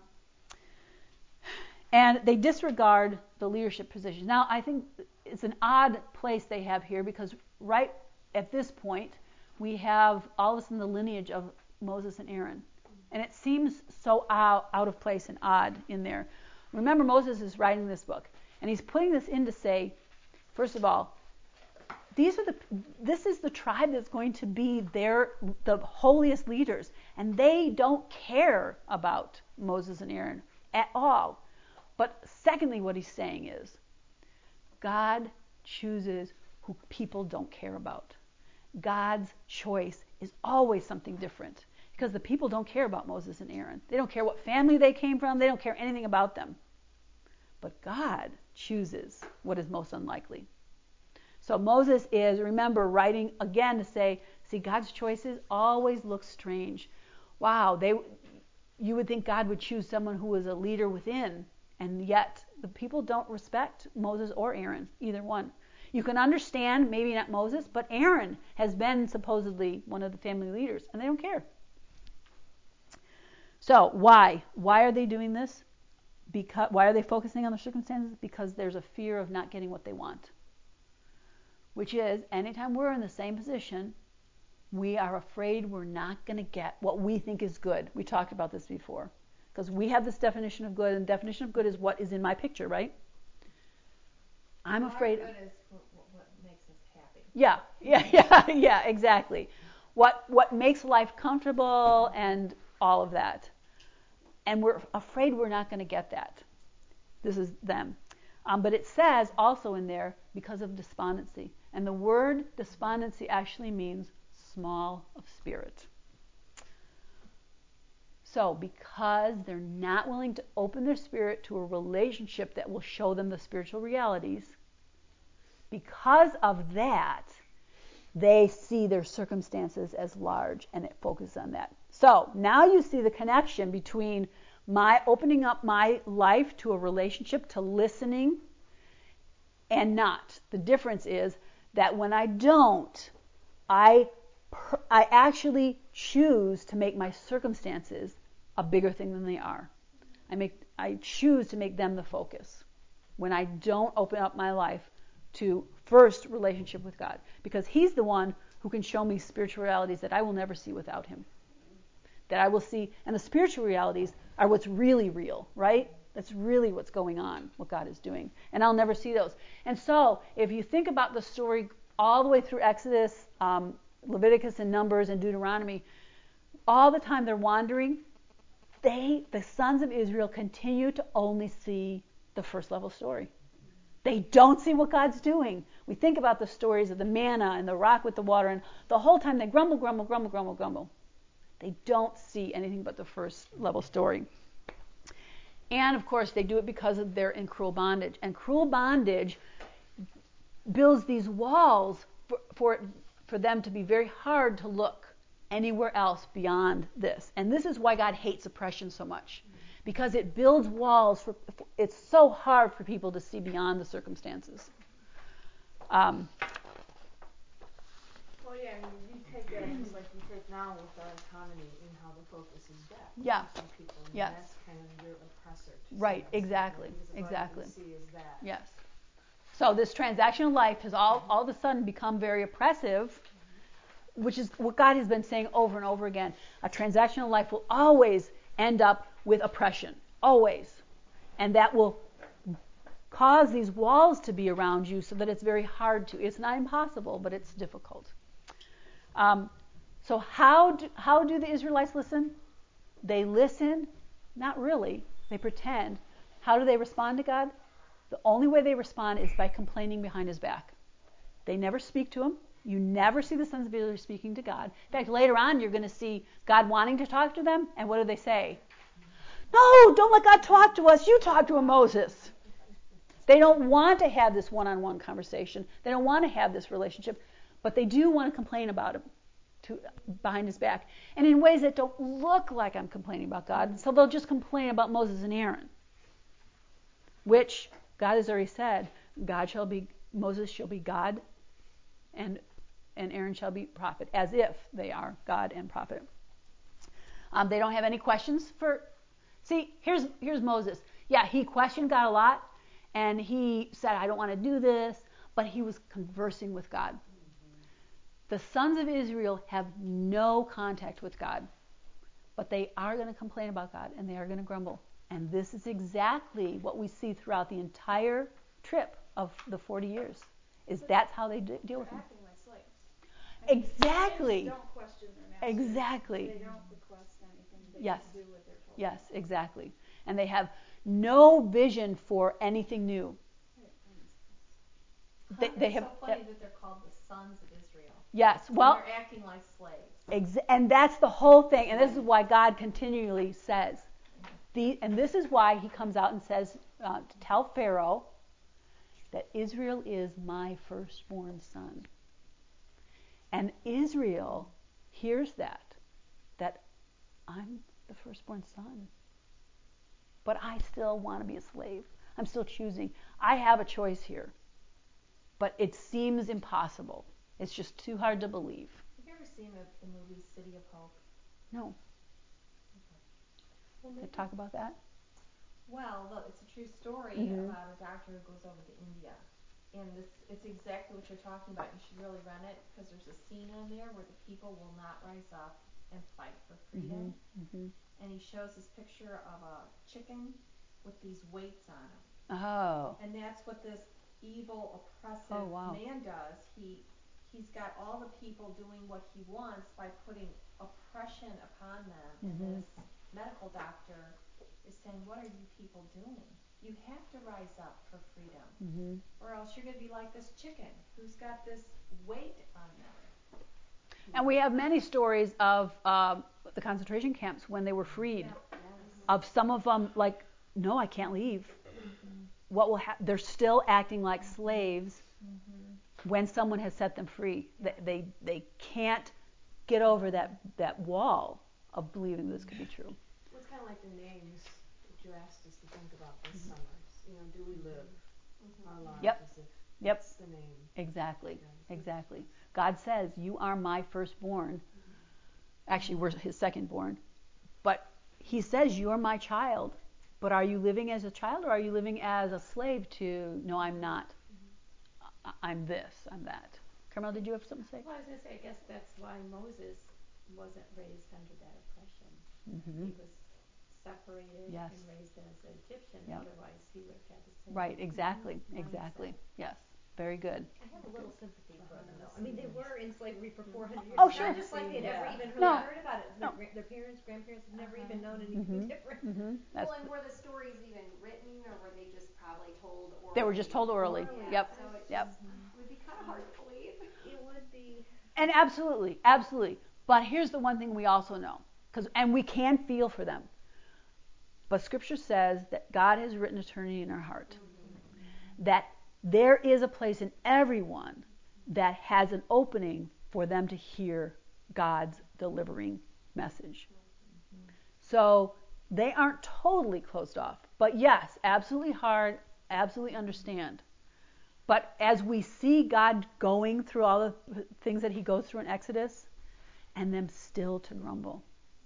and they disregard the leadership position. Now, I think it's an odd place they have here because right at this point, we have all of a sudden the lineage of Moses and Aaron. And it seems so out, out of place and odd in there. Remember, Moses is writing this book, and he's putting this in to say, first of all, these are the this is the tribe that's going to be their the holiest leaders, and they don't care about Moses and Aaron at all. But secondly, what he's saying is, God chooses who people don't care about. God's choice is always something different. Because the people don't care about Moses and Aaron. They don't care what family they came from. They don't care anything about them. But God chooses what is most unlikely. So Moses is, remember, writing again to say, see, God's choices always look strange. Wow, they, you would think God would choose someone who was a leader within, and yet the people don't respect Moses or Aaron, either one. You can understand, maybe not Moses, but Aaron has been supposedly one of the family leaders, and they don't care. So why? Why are they doing this? Because why are they focusing on the circumstances? Because there's a fear of not getting what they want. Which is, anytime we're in the same position, we are afraid we're not going to get what we think is good. We talked about this before. Because we have this definition of good, and the definition of good is what is in my picture, right? I'm afraid. Our good is what, what makes us happy. Yeah, yeah, yeah, yeah, exactly. What what makes life comfortable and all of that. And we're afraid we're not going to get that. This is them. Um, but it says also in there, because of despondency. And the word despondency actually means small of spirit. So because they're not willing to open their spirit to a relationship that will show them the spiritual realities, because of that, they see their circumstances as large, and it focuses on that. So now you see the connection between my opening up my life to a relationship, to listening, and not. The difference is that when I don't, I I actually choose to make my circumstances a bigger thing than they are. I make I choose to make them the focus when I don't open up my life to first relationship with God, because He's the one who can show me spiritual realities that I will never see without Him. That I will see, and the spiritual realities are what's really real, right? That's really what's going on, what God is doing. And I'll never see those. And so, if you think about the story all the way through Exodus, um, Leviticus and Numbers and Deuteronomy, all the time they're wandering, they, the sons of Israel, continue to only see the first level story. They don't see what God's doing. We think about the stories of the manna and the rock with the water, and the whole time they grumble, grumble, grumble, grumble, grumble. They don't see anything but the first level story. And, of course, they do it because of they're in cruel bondage. And cruel bondage builds these walls for, for, for them to be very hard to look anywhere else beyond this. And this is why God hates oppression so much. Because it builds walls. For, it's so hard for people to see beyond the circumstances. Um, well, yeah, I mean, you take that just like you take now with our economy and how the focus is debt. Yeah. Some people, and Yes. that's kind of your oppressor. To right, some exactly, extent, because exactly. all you can see is that. Yes. So this transactional life has all, all of a sudden become very oppressive, which is what God has been saying over and over again. A transactional life will always end up with oppression, always. And that will cause these walls to be around you so that it's very hard to. It's not impossible, but it's difficult. Um, so how do, how do the Israelites listen? They listen, not really. They pretend. How do they respond to God? The only way they respond is by complaining behind his back. They never speak to him. You never see the sons of Israel speaking to God. In fact, later on, you're going to see God wanting to talk to them. And what do they say? No, don't let God talk to us. You talk to him, Moses. They don't want to have this one-on-one conversation. They don't want to have this relationship. But they do want to complain about him to, behind his back. And in ways that don't look like I'm complaining about God. So they'll just complain about Moses and Aaron. Which, God has already said, God shall be, Moses shall be God, and and Aaron shall be prophet, as if they are God and prophet. Um, they don't have any questions for. See, here's here's Moses. Yeah, he questioned God a lot, and he said, "I don't want to do this," but he was conversing with God. The sons of Israel have no contact with God, but they are going to complain about God, and they are going to grumble. And this is exactly what we see throughout the entire trip of the forty years. Is But that's how they d- deal with they're them. acting like slaves. I mean, Exactly. slaves don't question their masters. Exactly. They don't request anything. They Yes. just do what they're told. Yes, exactly. And they have no vision for anything new. They, Huh, they it's have. so funny that they're called the sons of Israel. Yes. And Well, they're acting like slaves. ex- and that's the whole thing. And this is why God continually says, the, and this is why He comes out and says uh, to tell Pharaoh that Israel is my firstborn son. And Israel hears that, that I'm the firstborn son. But I still want to be a slave. I'm still choosing. I have a choice here. But it seems impossible. It's just too hard to believe. Have you ever seen the, the movie City of Hope? No. Well, They talk about that? Well, look, it's a true story Mhm. about a doctor who goes over to India. And this, it's exactly what you're talking about. You should really run it because there's a scene on there where the people will not rise up and fight for freedom. Mm-hmm. And he shows this picture of a chicken with these weights on him. Oh. And that's what this evil, oppressive Oh, wow. man does. He he's got all the people doing what he wants by putting oppression upon them. Mhm. And this medical doctor is saying, what are you people doing? You have to rise up for freedom, Mm-hmm. or else you're going to be like this chicken who's got this weight on them. And we have many stories of um, the concentration camps when they were freed. Yeah. Of some of them, like, no, I can't leave. Mm-hmm. What will ha- They're still acting like slaves Mm-hmm. when someone has set them free. They, they they can't get over that that wall of believing this could be true. Well, it's kind of like the names that you asked us to think about this summer. You know, do we live our lives Yep. as if Yep. that's the name? Exactly. Okay. Exactly. God says, "You are my firstborn." Actually, we're His secondborn, but He says, "You are my child." But are you living as a child, or are you living as a slave to? No, I'm not. I- I'm this. I'm that. Carmel, did you have something to say? Well, I was going to say, I guess that's why Moses wasn't raised under that oppression. Mm-hmm. He was separated Yes. and raised as an Egyptian. Yeah. Otherwise, he would have had the same Right. Exactly. mindset. Exactly. Yes. Very good. I have a little sympathy for them, though. I mean, they were in slavery for four hundred years. Oh, It's sure. not just like they never Yeah. even really No. heard about it. Their, No. gra- their parents, grandparents have never Uh-huh. even known anything Mm-hmm. different. Mm-hmm. That's, Well, and were the stories even written, or were they just probably told orally? they were just told orally. Orally. Yeah, Yep. so it Yep. just would be kind of hard to believe. It would be. And absolutely, absolutely. But here's the one thing we also know, because and we can feel for them. But Scripture says that God has written eternity in our heart. Mm-hmm. That there is a place in everyone that has an opening for them to hear God's delivering message. Mm-hmm. So they aren't totally closed off. But yes, absolutely hard, absolutely understand. But as we see God going through all the things that he goes through in Exodus, and them still to grumble.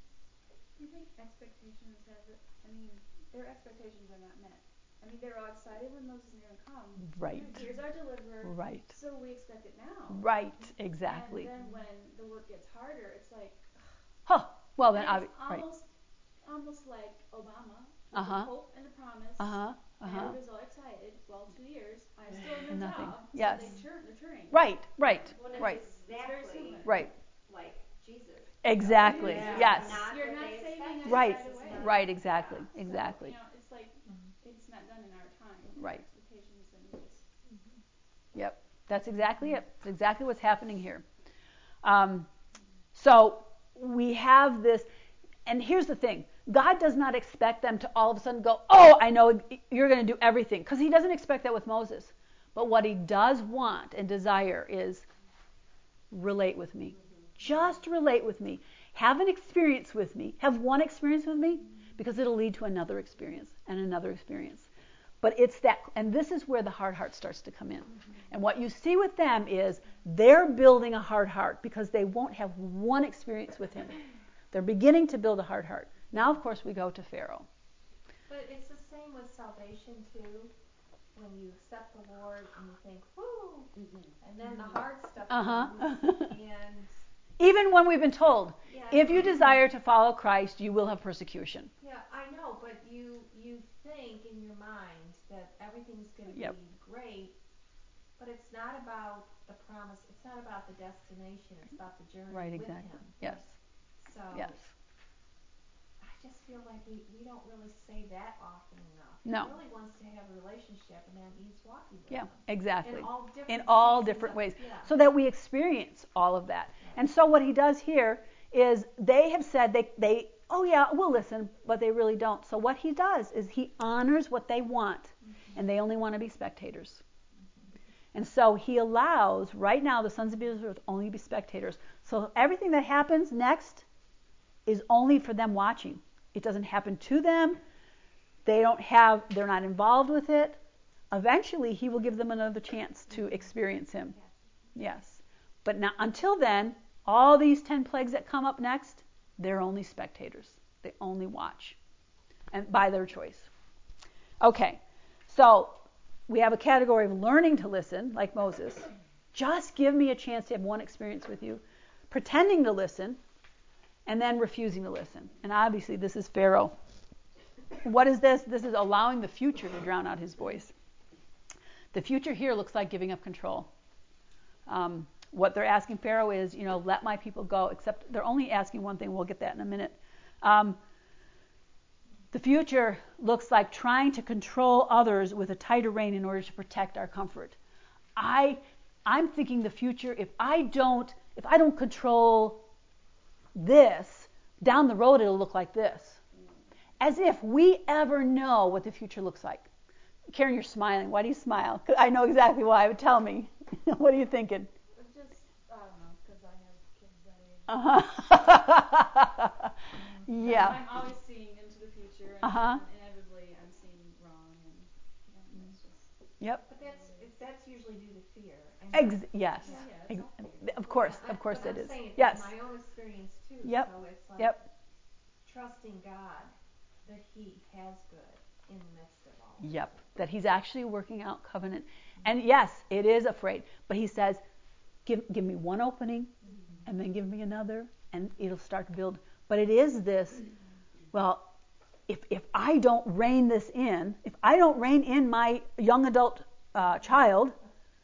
Do you think expectations have it? I mean, their expectations are not met. I mean, they're all excited when Moses and Aaron come. Right. Here's our deliverer. Right. So we expect it now. Right, exactly. And then when the work gets harder, it's like, Huh. Well, then, and it's obvi- right. almost, almost like Obama. Uh huh. The hope and the promise. Uh huh. Uh And huh. everybody's all excited. Well, two years. I still have no Nothing. job. Yes. So they turn, they're turning. Right. Right. Well, it's Right. exactly It's very similar. Right. like Jesus. Exactly. Yeah. Yes. Not You're what not they saving expected. us Right. right away. Right. Exactly. So, Exactly. you know, it's like it's not done in our time. Right. Expectations and we just. Yep. That's exactly it. That's exactly what's happening here. Um, so we have this, and here's the thing. God does not expect them to all of a sudden go, oh, I know you're going to do everything. Because he doesn't expect that with Moses. But what he does want and desire is relate with me. Just relate with me. Have an experience with me. Have one experience with me, because it'll lead to another experience and another experience. But it's that, and this is where the hard heart starts to come in. And what you see with them is they're building a hard heart because they won't have one experience with him. They're beginning to build a hard heart. Now, of course, we go to Pharaoh. But it's the same with salvation too. When you accept the Lord and you think, whoo, Mm-hmm. and then the hard stuff Uh-huh. comes, and Even when we've been told, yeah, if you desire to follow Christ, you will have persecution. yeah, I know, but you you think in your mind that everything's going to Yep. be great, but it's not about the promise. It's not about the destination. It's about the journey Right, with exactly. Him. Yes. So Yes. I just feel like we, we don't really say that often enough. No. He really wants to have a relationship, and that means walking with Yeah, Him. exactly. In all different In all seasons different of- ways. Yeah. So that we experience all of that. And so what he does here is they have said they, they oh yeah, we'll listen, but they really don't. So what he does is he honors what they want, mm-hmm. and they only want to be spectators. Mm-hmm. And so he allows, right now, the sons of Israel to only be spectators. So everything that happens next is only for them watching. It doesn't happen to them. They don't have, they're not involved with it. Eventually, he will give them another chance to experience him. Yes. But now, until then, all these ten plagues that come up next, they're only spectators. They only watch, and by their choice. Okay, so we have a category of learning to listen, like Moses. Just give me a chance to have one experience with you. Pretending to listen, and then refusing to listen. And obviously, this is Pharaoh. What is this? This is allowing the future to drown out his voice. The future here looks like giving up control. Um, what they're asking Pharaoh is, you know, let my people go, except they're only asking one thing. We'll get that in a minute. Um, the future looks like trying to control others with a tighter rein in order to protect our comfort. I, I'm thinking the future, if I don't, if I don't control this, down the road it'll look like this. As if we ever know what the future looks like. Karen, you're smiling. Why do you smile? 'Cause I know exactly why. But tell me. What are you thinking? Just, I don't know, because I have kids that age. Uh-huh. Yeah. I'm always seeing into the future, and, Uh-huh. and inevitably I'm seeing wrong, and, and it's just. Yep. But that's it, that's usually due to fear. And Ex- yes. Yeah, yeah, it's Ex- all fear. of course. Yeah, I- Of course but it I'm is. saying it's Yes. my own experience too. Yep. So it's like Yep. trusting God that He has good in the midst of all. of Yep. it. That he's actually working out covenant. And yes, it is afraid. But he says, give give me one opening, and then give me another, and it'll start to build. But it is this, well, if if I don't rein this in, if I don't rein in my young adult uh, child,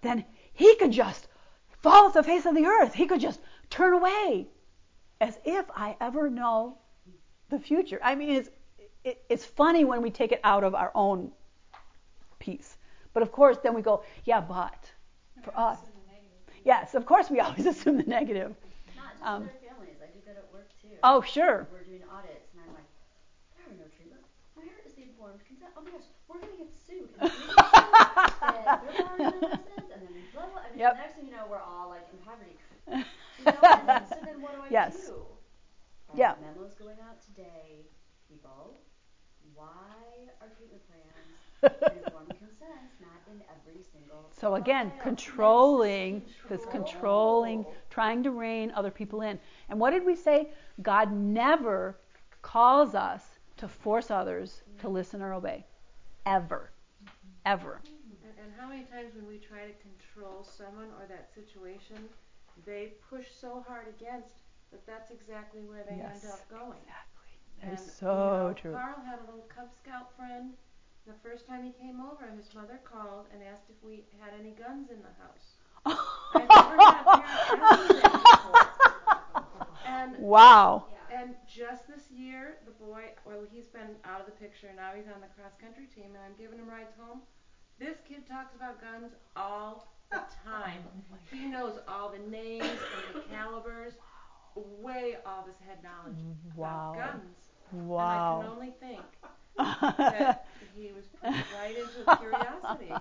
then he could just fall off the face of the earth. He could just turn away. As if I ever know the future. I mean, it's, it, it's funny when we take it out of our own piece. But of course, then we go, yeah, but for us. Yes, of course we always assume the negative. Not just Um, with our families. I do that at work too. Oh, sure. We're doing audits, and I'm like, there are no treatment. My heart is the informed consent. Oh my gosh, we're gonna get sued. And that they're borrowing their license, and then blah blah. I mean, Yep. the next thing you know, we're all like in poverty. You know, and then, so then what do I Yes. do? Uh, Yeah. Memos going out today, people. Why are treatment plans and informed consents not in every single So again, file? controlling, this Control. controlling, trying to rein other people in. And what did we say? God never calls us to force others to listen or obey. Ever. Ever. And, and how many times when we try to control someone or that situation, they push so hard against that that's exactly where they Yes. end up going. Exactly. And, That is so you know, true. Carl had a little Cub Scout friend. The first time he came over, his mother called and asked if we had any guns in the house. I've never had a parent ask me that before. And, Wow. and just this year, the boy, well, he's been out of the picture. Now he's on the cross-country team, and I'm giving him rides home. This kid talks about guns all the time. He knows all the names and the calibers, way all this head knowledge Wow. about guns. Wow. And I can only think that he was put right into curiosity.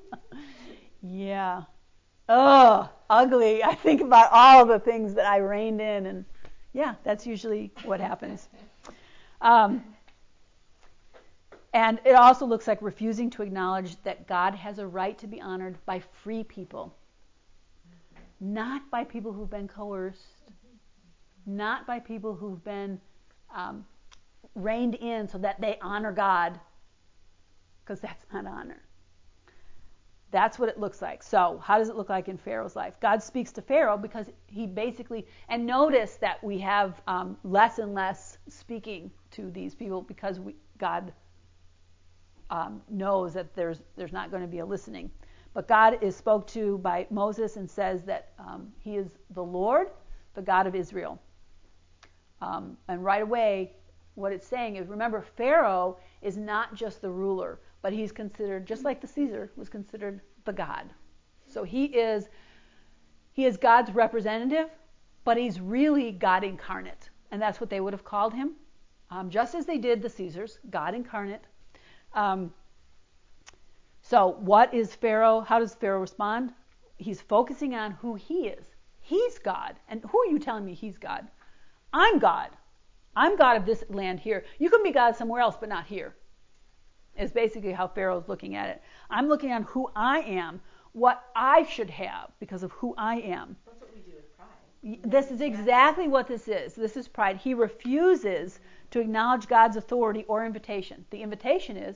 Yeah. Oh, ugly. I think about all the things that I reined in, and yeah, that's usually what happens. Um, and it also looks like refusing to acknowledge that God has a right to be honored by free people, not by people who've been coerced, not by people who've been um, reined in so that they honor God, because that's not honor. That's what it looks like. So how does it look like in Pharaoh's life? God speaks to Pharaoh because he basically, and notice that we have um, less and less speaking to these people because we, God um, knows that there's there's not going to be a listening. But God is spoke to by Moses and says that um, he is the Lord, the God of Israel. Um, and right away, what it's saying is, remember, Pharaoh is not just the ruler, but he's considered, just like the Caesar was considered the God. So he is he is God's representative, but he's really God incarnate. And that's what they would have called him, um, just as they did the Caesars, God incarnate. Um, so what is Pharaoh? How does Pharaoh respond? He's focusing on who he is. He's God. And who are you telling me he's God? I'm God. I'm God of this land here. You can be God somewhere else, but not here. Is basically how Pharaoh's looking at it. I'm looking on who I am, what I should have because of who I am. That's what we do with pride. This is exactly what this is. This is pride. He refuses to acknowledge God's authority or invitation. The invitation is,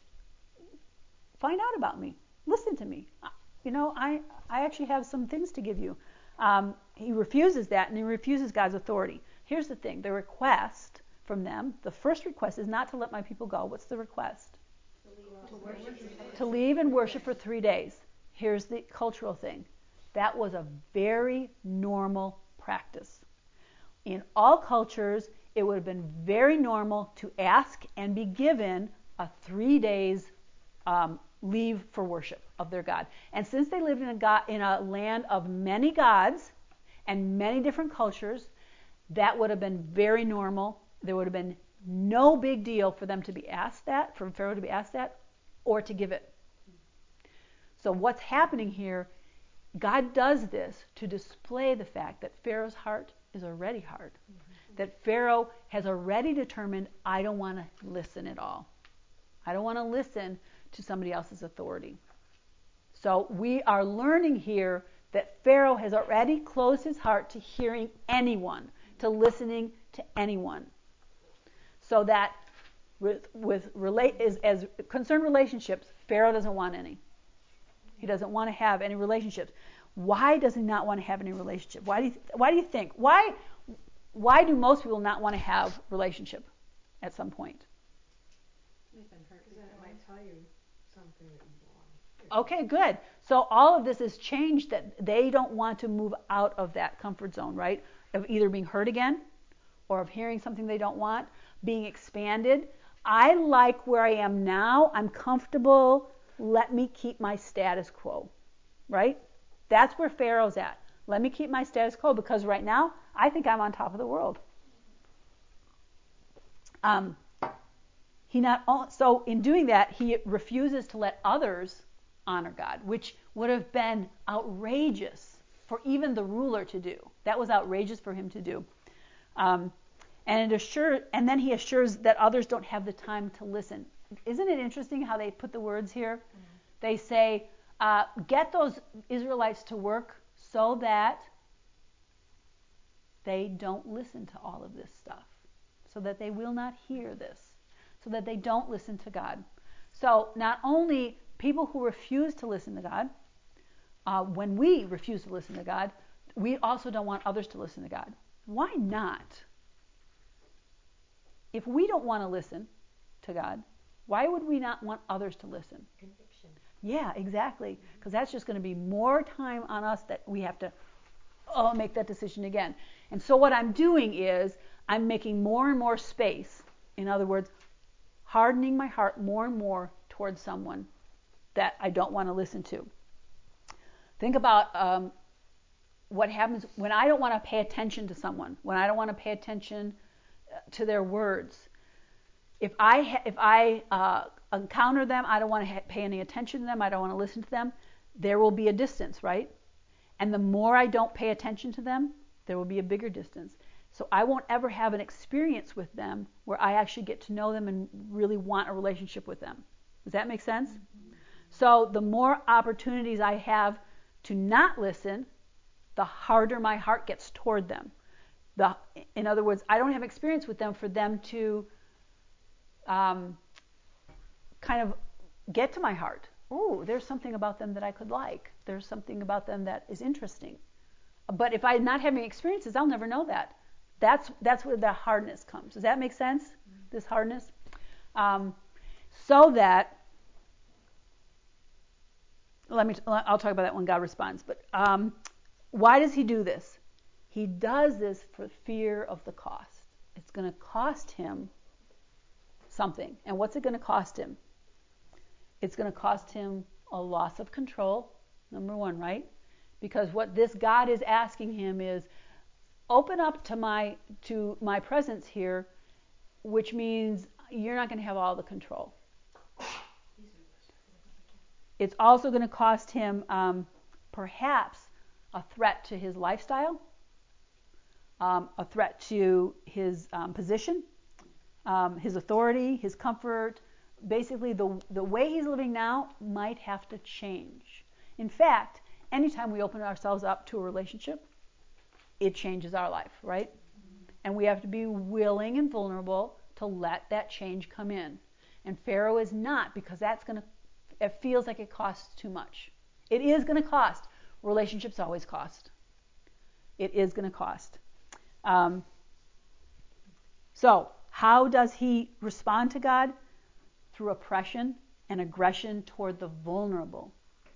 find out about me. Listen to me. You know, I, I actually have some things to give you. Um, he refuses that, and he refuses God's authority. Here's the thing. The request from them, the first request is not to let my people go. What's the request? To worship. To leave and worship for three days. Here's the cultural thing. That was a very normal practice. In all cultures, it would have been very normal to ask and be given a three days um, leave for worship of their God. And since they lived in a, God, in a land of many gods and many different cultures, that would have been very normal. There would have been no big deal for them to be asked that, for Pharaoh to be asked that, or to give it. So what's happening here, God does this to display the fact that Pharaoh's heart is already hard. Mm-hmm. That Pharaoh has already determined, I don't want to listen at all. I don't want to listen to somebody else's authority. So we are learning here that Pharaoh has already closed his heart to hearing anyone, to listening to anyone. So that with, with relate is as concerned relationships, Pharaoh doesn't want any. He doesn't want to have any relationships. Why does he not want to have any relationship? Why do you, why do you think? Why why do most people not want to have relationship at some point? They've been hurt. Because then it might tell you something that you don't want to hear. Okay, good. So all of this has changed that they don't want to move out of that comfort zone, right? Of either being hurt again or of hearing something they don't want, being expanded. I like where I am now. I'm comfortable. Let me keep my status quo, right? That's where Pharaoh's at. Let me keep my status quo because right now I think I'm on top of the world. Um, he not so in doing that he refuses to let others honor God, which would have been outrageous for even the ruler to do. That was outrageous for him to do. Um, and it assure, and then he assures that others don't have the time to listen. Isn't it interesting how they put the words here? Mm-hmm. They say, uh, get those Israelites to work so that they don't listen to all of this stuff, so that they will not hear this, so that they don't listen to God. So not only people who refuse to listen to God, uh, when we refuse to listen to God, we also don't want others to listen to God. Why not? If we don't want to listen to God, why would we not want others to listen? Conviction. Yeah, exactly. Because that's just going to be more time on us that we have to oh, make that decision again. And so what I'm doing is I'm making more and more space. In other words, hardening my heart more and more towards someone that I don't want to listen to. Think about um, what happens when I don't want to pay attention to someone, when I don't want to pay attention to their words. If I ha- if I uh, encounter them, I don't want to ha- pay any attention to them, I don't want to listen to them, there will be a distance, right? And the more I don't pay attention to them, there will be a bigger distance. So I won't ever have an experience with them where I actually get to know them and really want a relationship with them. Does that make sense? Mm-hmm. So the more opportunities I have to not listen, the harder my heart gets toward them. The, in other words, I don't have experience with them for them to um, kind of get to my heart. Oh, there's something about them that I could like. There's something about them that is interesting. But if I'm not having experiences, I'll never know that. That's that's where the hardness comes. Does that make sense? Mm-hmm. This hardness? Um, so that, let me, I'll talk about that when God responds. But um, why does he do this? He does this for fear of the cost. It's going to cost him something. And what's it going to cost him? It's going to cost him a loss of control, number one, right? Because what this God is asking him is, open up to my to my presence here, which means you're not going to have all the control. It's also going to cost him um, perhaps a threat to his lifestyle, um, a threat to his um, position, um, his authority, his comfort. Basically, the the way he's living now might have to change. In fact, anytime we open ourselves up to a relationship, it changes our life, right? Mm-hmm. And we have to be willing and vulnerable to let that change come in. And Pharaoh is not, because that's going to, it feels like it costs too much. It is going to cost. Relationships always cost. It is going to cost. Um, so, how does he respond to God? Through oppression and aggression toward the vulnerable.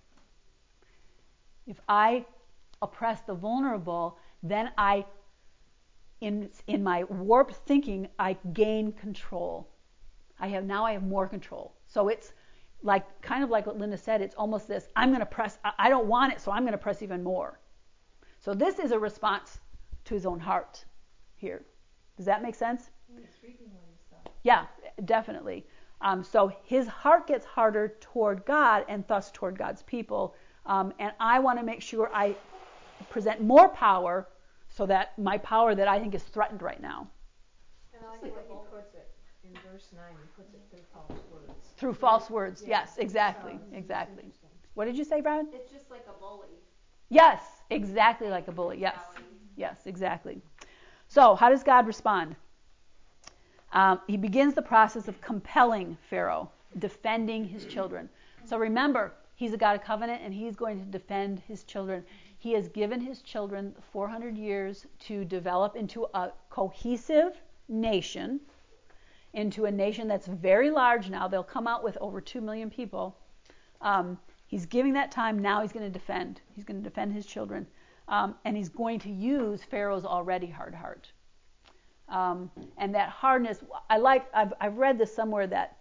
If I oppress the vulnerable, then I, in in my warped thinking, I gain control. I have now I have more control. So it's like kind of like what Linda said. It's almost this: I'm going to press. I don't want it, so I'm going to press even more. So this is a response to his own heart here. Does that make sense? He's reaping what he sows. Yeah, definitely. Um, so his heart gets harder toward God and thus toward God's people. Um, and I want to make sure I present more power so that my power that I think is threatened right now. And I like the way he puts it in verse nine. He puts it through false words. Through false words. Yeah. Yes, exactly. So, exactly. What did you say, Brad? It's just like a bully. Yes, exactly like a bully. Yes. Yes, exactly. So how does God respond? Um, he begins the process of compelling Pharaoh, defending his children. So remember, he's a God of covenant, and he's going to defend his children. He has given his children four hundred years to develop into a cohesive nation, into a nation that's very large now. They'll come out with over two million people. Um, He's giving that time. Now he's going to defend. He's going to defend his children. Um, and he's going to use Pharaoh's already hard heart. Um, and that hardness, I like, I've, I've read this somewhere that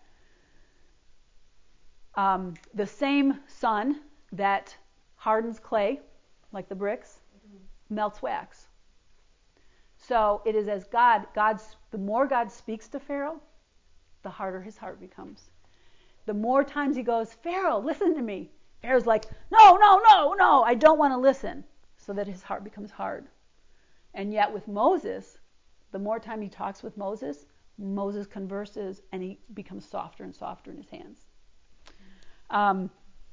um, the same sun that hardens clay, like the bricks, mm-hmm. melts wax. So it is as God, God's, the more God speaks to Pharaoh, the harder his heart becomes. The more times he goes, Pharaoh, listen to me. Pharaoh's like, no, no, no, no, I don't want to listen. So that his heart becomes hard. And yet with Moses, the more time he talks with Moses, Moses converses and he becomes softer and softer in his hands. Um,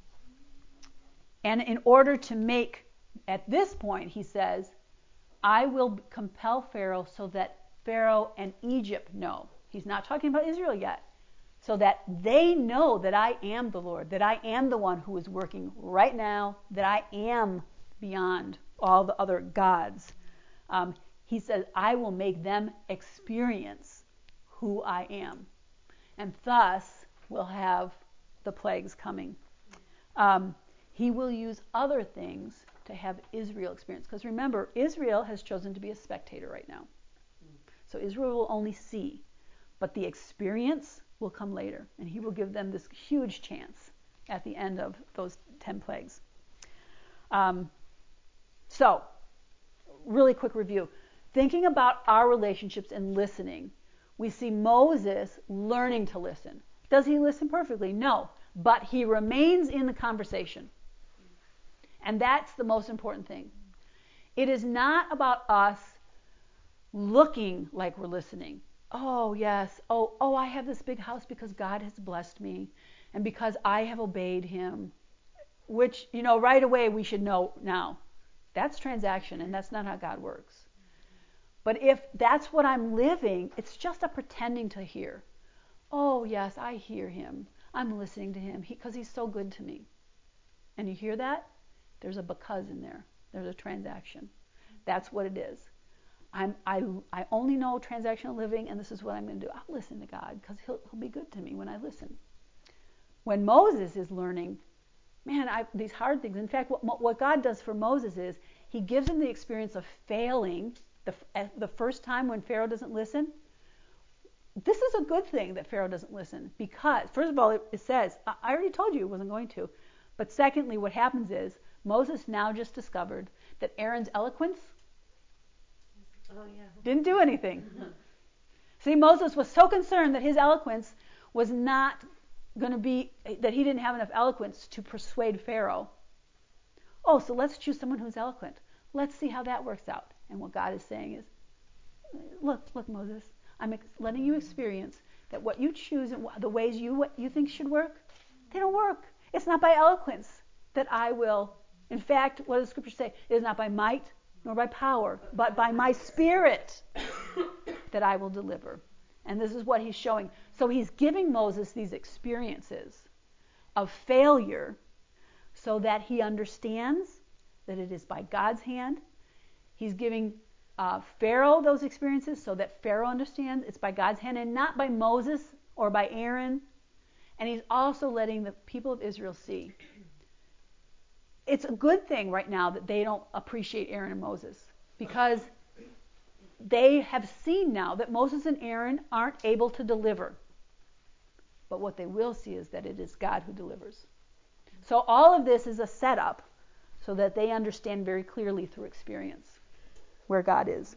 and in order to make, at this point, he says, I will compel Pharaoh so that Pharaoh and Egypt know. He's not talking about Israel yet. So that they know that I am the Lord, that I am the one who is working right now, that I am beyond all the other gods. Um, he says, I will make them experience who I am. And thus will have the plagues coming. Um, he will use other things to have Israel experience. Because remember, Israel has chosen to be a spectator right now. So Israel will only see. But the experience will come later. And he will give them this huge chance at the end of those ten plagues. Um, so, really quick review. Thinking about our relationships and listening, we see Moses learning to listen. Does he listen perfectly? No. But he remains in the conversation. And that's the most important thing. It is not about us looking like we're listening. Oh, yes. Oh, oh, I have this big house because God has blessed me and because I have obeyed him, which, you know, right away we should know now. That's transaction, and that's not how God works. But if that's what I'm living, it's just a pretending to hear. Oh, yes, I hear him. I'm listening to him because he, he's so good to me. And you hear that? There's a because in there. There's a transaction. That's what it is. I'm, I, I only know transactional living, and this is what I'm going to do. I'll listen to God because he'll, he'll be good to me when I listen. When Moses is learning, man, I, these hard things. In fact, what, what God does for Moses is he gives him the experience of failing the, the first time when Pharaoh doesn't listen. This is a good thing that Pharaoh doesn't listen because, first of all, it, it says, I already told you it wasn't going to. But secondly, what happens is Moses now just discovered that Aaron's eloquence oh, yeah. didn't do anything. See, Moses was so concerned that his eloquence was not going to be, that he didn't have enough eloquence to persuade Pharaoh. Oh, so let's choose someone who's eloquent. Let's see how that works out. And what God is saying is, look, look, Moses, I'm ex- letting you experience that what you choose and the ways you what you think should work, they don't work. It's not by eloquence that I will. In fact, what does Scripture say? It is not by might nor by power, but by my Spirit that I will deliver. And this is what he's showing. So he's giving Moses these experiences of failure so that he understands that it is by God's hand. He's giving uh, Pharaoh those experiences so that Pharaoh understands it's by God's hand and not by Moses or by Aaron. And he's also letting the people of Israel see. It's a good thing right now that they don't appreciate Aaron and Moses because they have seen now that Moses and Aaron aren't able to deliver. But what they will see is that it is God who delivers. So all of this is a setup so that they understand very clearly through experience where God is.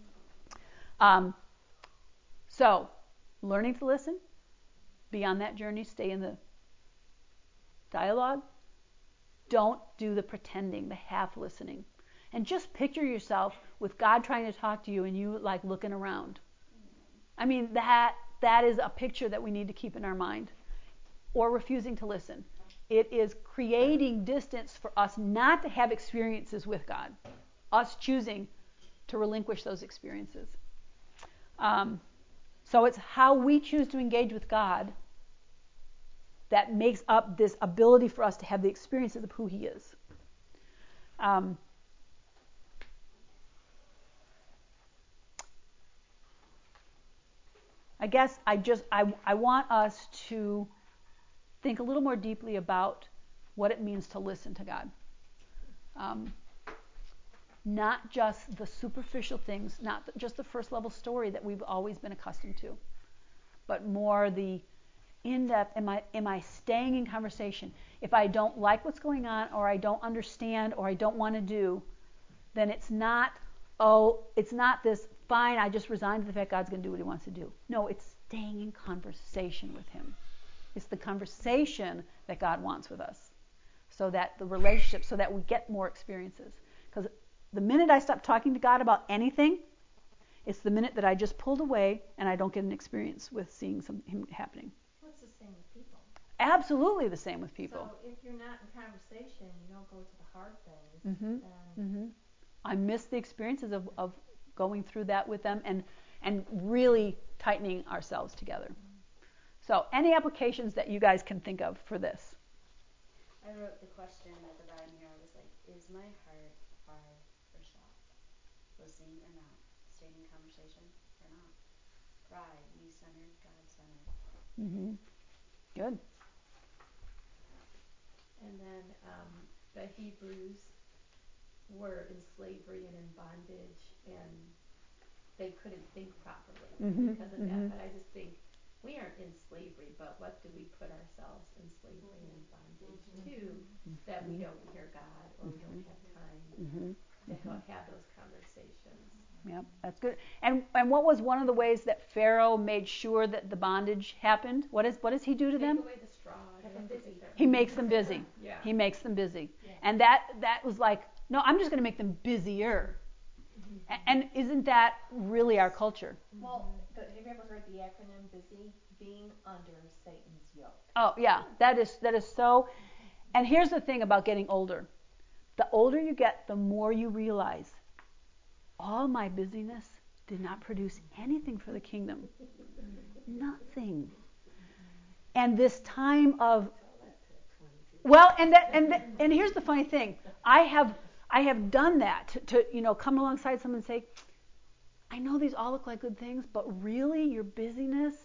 Um, so, learning to listen. Be on that journey. Stay in the dialogue. Don't do the pretending, the half listening. And just picture yourself with God trying to talk to you and you like looking around. I mean, that that is a picture that we need to keep in our mind. Or refusing to listen. It is creating distance for us not to have experiences with God. Us choosing to relinquish those experiences. Um, so it's how we choose to engage with God that makes up this ability for us to have the experiences of who He is. Um, I guess I just I, I want us to think a little more deeply about what it means to listen to God. Um, not just the superficial things, not just the first level story that we've always been accustomed to, but more the in-depth, am I, am I staying in conversation? If I don't like what's going on, or I don't understand, or I don't want to do, then it's not, oh, it's not this, fine, I just resigned to the fact God's going to do what he wants to do. No, it's staying in conversation with him. It's the conversation that God wants with us, so that the relationship, so that we get more experiences. Because the minute I stop talking to God about anything, it's the minute that I just pulled away and I don't get an experience with seeing some him happening. Well, it's the same with people. Absolutely the same with people. So if you're not in conversation, you don't go to the hard things, Mm-hmm. then Mm-hmm. I miss the experiences of, of going through that with them and, and really tightening ourselves together. So any applications that you guys can think of for this? I wrote the question at the bottom here. I was like, is my heart hard or soft? Listening or not? Staying in conversation or not? Pride, me-centered, God-centered. Mm-hmm. Good. And then um, the Hebrews were in slavery and in bondage, and they couldn't think properly Mm-hmm. because of Mm-hmm. that. But I just think we aren't in slavery, but what do we put ourselves in slavery and in bondage Mm-hmm. to, that we don't hear God, or we don't have time Mm-hmm. to ha- have those conversations. Yep, that's good. And and what was one of the ways that Pharaoh made sure that the bondage happened? What is what does he do to Take them? away the straw. Make them busy. He makes them busy. Yeah. He makes them busy. Yeah. And that that was like, no, I'm just going to make them busier. Mm-hmm. A- And isn't that really our culture? Well, the, have you ever heard the acronym BUSY? Being under Satan's yoke. Oh, yeah, that is that is so. And here's the thing about getting older. The older you get, the more you realize all my busyness did not produce anything for the kingdom. Nothing. And this time of well, and that and that, and here's the funny thing. I have I have done that to, to you know come alongside someone and say, I know these all look like good things, but really your busyness,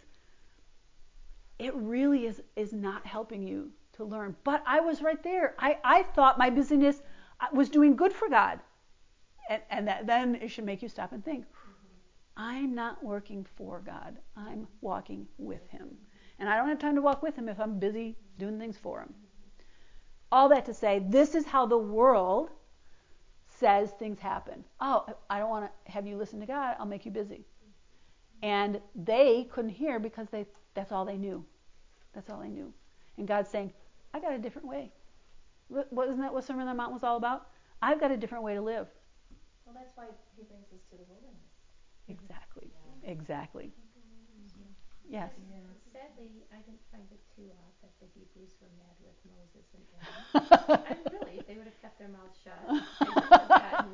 it really is is not helping you to learn. But I was right there. I, I thought my busyness was doing good for God. And, and that, then it should make you stop and think, I'm not working for God. I'm walking with him. And I don't have time to walk with him if I'm busy doing things for him. All that to say, this is how the world says things happen. Oh, I don't want to have you listen to God. I'll make you busy. And they couldn't hear because they that's all they knew. That's all they knew. And God's saying, I got a different way. Wasn't that what Sermon on the Mount was all about? I've got a different way to live. Well, that's why he brings us to the wilderness. Exactly. Exactly. Yes. Yeah. Sadly, I didn't find it too odd that the Hebrews were mad with Moses and Aaron. I mean, really, if they would have kept their mouths shut, they would have gotten.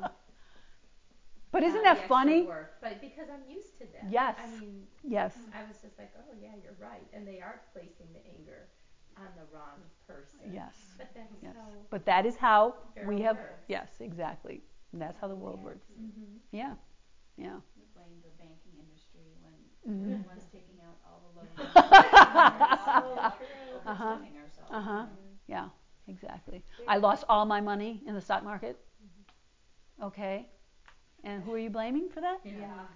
But isn't uh, that the extra funny? work. But because I'm used to that. Yes. I mean, Yes. I was just like, oh yeah, you're right, and they are placing the anger on the wrong person. Yes. But that's Yes. how. But that is how we Pharaoh have. works. Yes, exactly. And that's how the world Yeah. works. Mm-hmm. Yeah. Yeah. We blame the banking industry when Mhm. we're the ones taking out all the loans. Uh-huh. Overspending ourselves. Uh-huh. Yeah, exactly. I lost all my money in the stock market. Okay. And who are you blaming for that? Yeah.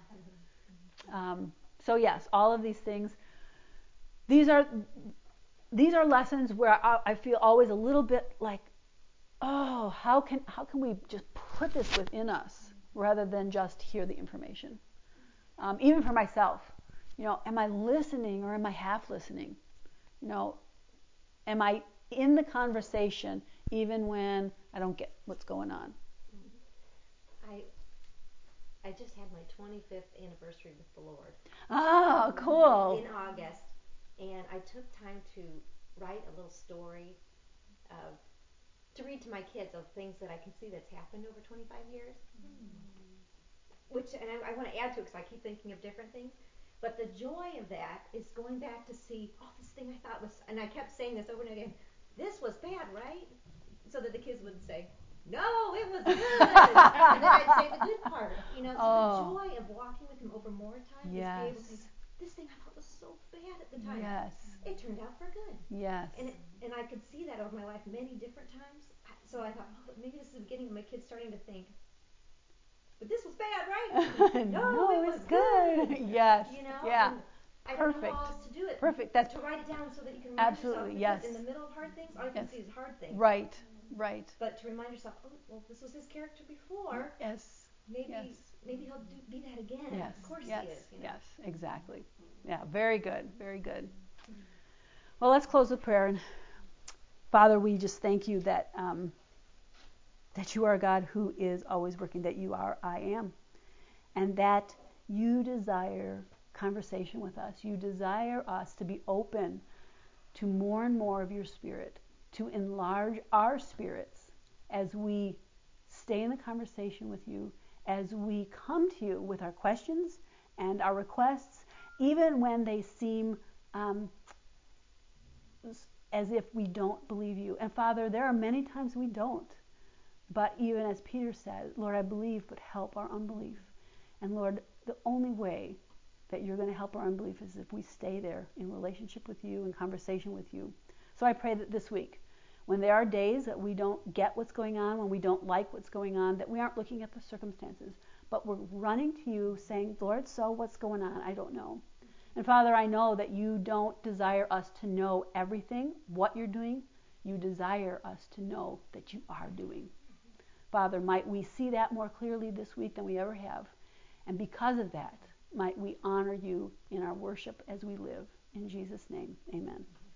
Um, so yes, all of these things. These are these are lessons where I, I feel always a little bit like, oh, how can how can we just put this within us rather than just hear the information? Um, even for myself, you know, am I listening or am I half listening? You know, am I in the conversation even when I don't get what's going on? I I just had my twenty-fifth anniversary with the Lord. Oh, cool. In August, and I took time to write a little story of to read to my kids of things that I can see that's happened over twenty-five years. Which, and I, I want to add to it because I keep thinking of different things. But the joy of that is going back to see, oh, this thing I thought was, and I kept saying this over and again, this was bad, right? So that the kids would say, no, it was good. And then I'd say the good part, you know. So Oh. the joy of walking with him over more time Yes. is to be able to, this thing I thought was so bad at the time. Yes. It turned out for good. Yes. And it, and I could see that over my life many different times. So I thought, oh, maybe this is the beginning of my kids starting to think, but this was bad, right? no, no, it was it's good. good. Yes. You know? Yeah. And I Perfect. don't know how else to do it. Perfect. That's to write it down so that you can remind absolutely yourself. yes. In the middle of hard things, all you can yes. see is hard things. Right. Right. But to remind yourself, oh, well, this was his character before. Yes. Maybe yes. maybe he'll do, be that again. Yes. Of course yes. he is. You know? Yes. Exactly. Yeah. Very good. Very good. Well, let's close with prayer. And Father, we just thank you that um, that you are a God who is always working. That you are I am, and that you desire conversation with us. You desire us to be open to more and more of your Spirit, to enlarge our spirits as we stay in the conversation with you, as we come to you with our questions and our requests, even when they seem um, as if we don't believe you. And Father, there are many times we don't. But even as Peter said, Lord, I believe, but help our unbelief. And Lord, the only way that you're going to help our unbelief is if we stay there in relationship with you, in conversation with you. So I pray that this week, when there are days that we don't get what's going on, when we don't like what's going on, that we aren't looking at the circumstances, but we're running to you saying, Lord, so what's going on? I don't know. And Father, I know that you don't desire us to know everything, what you're doing. You desire us to know that you are doing. Father, might we see that more clearly this week than we ever have. And because of that, might we honor you in our worship as we live. In Jesus' name, amen.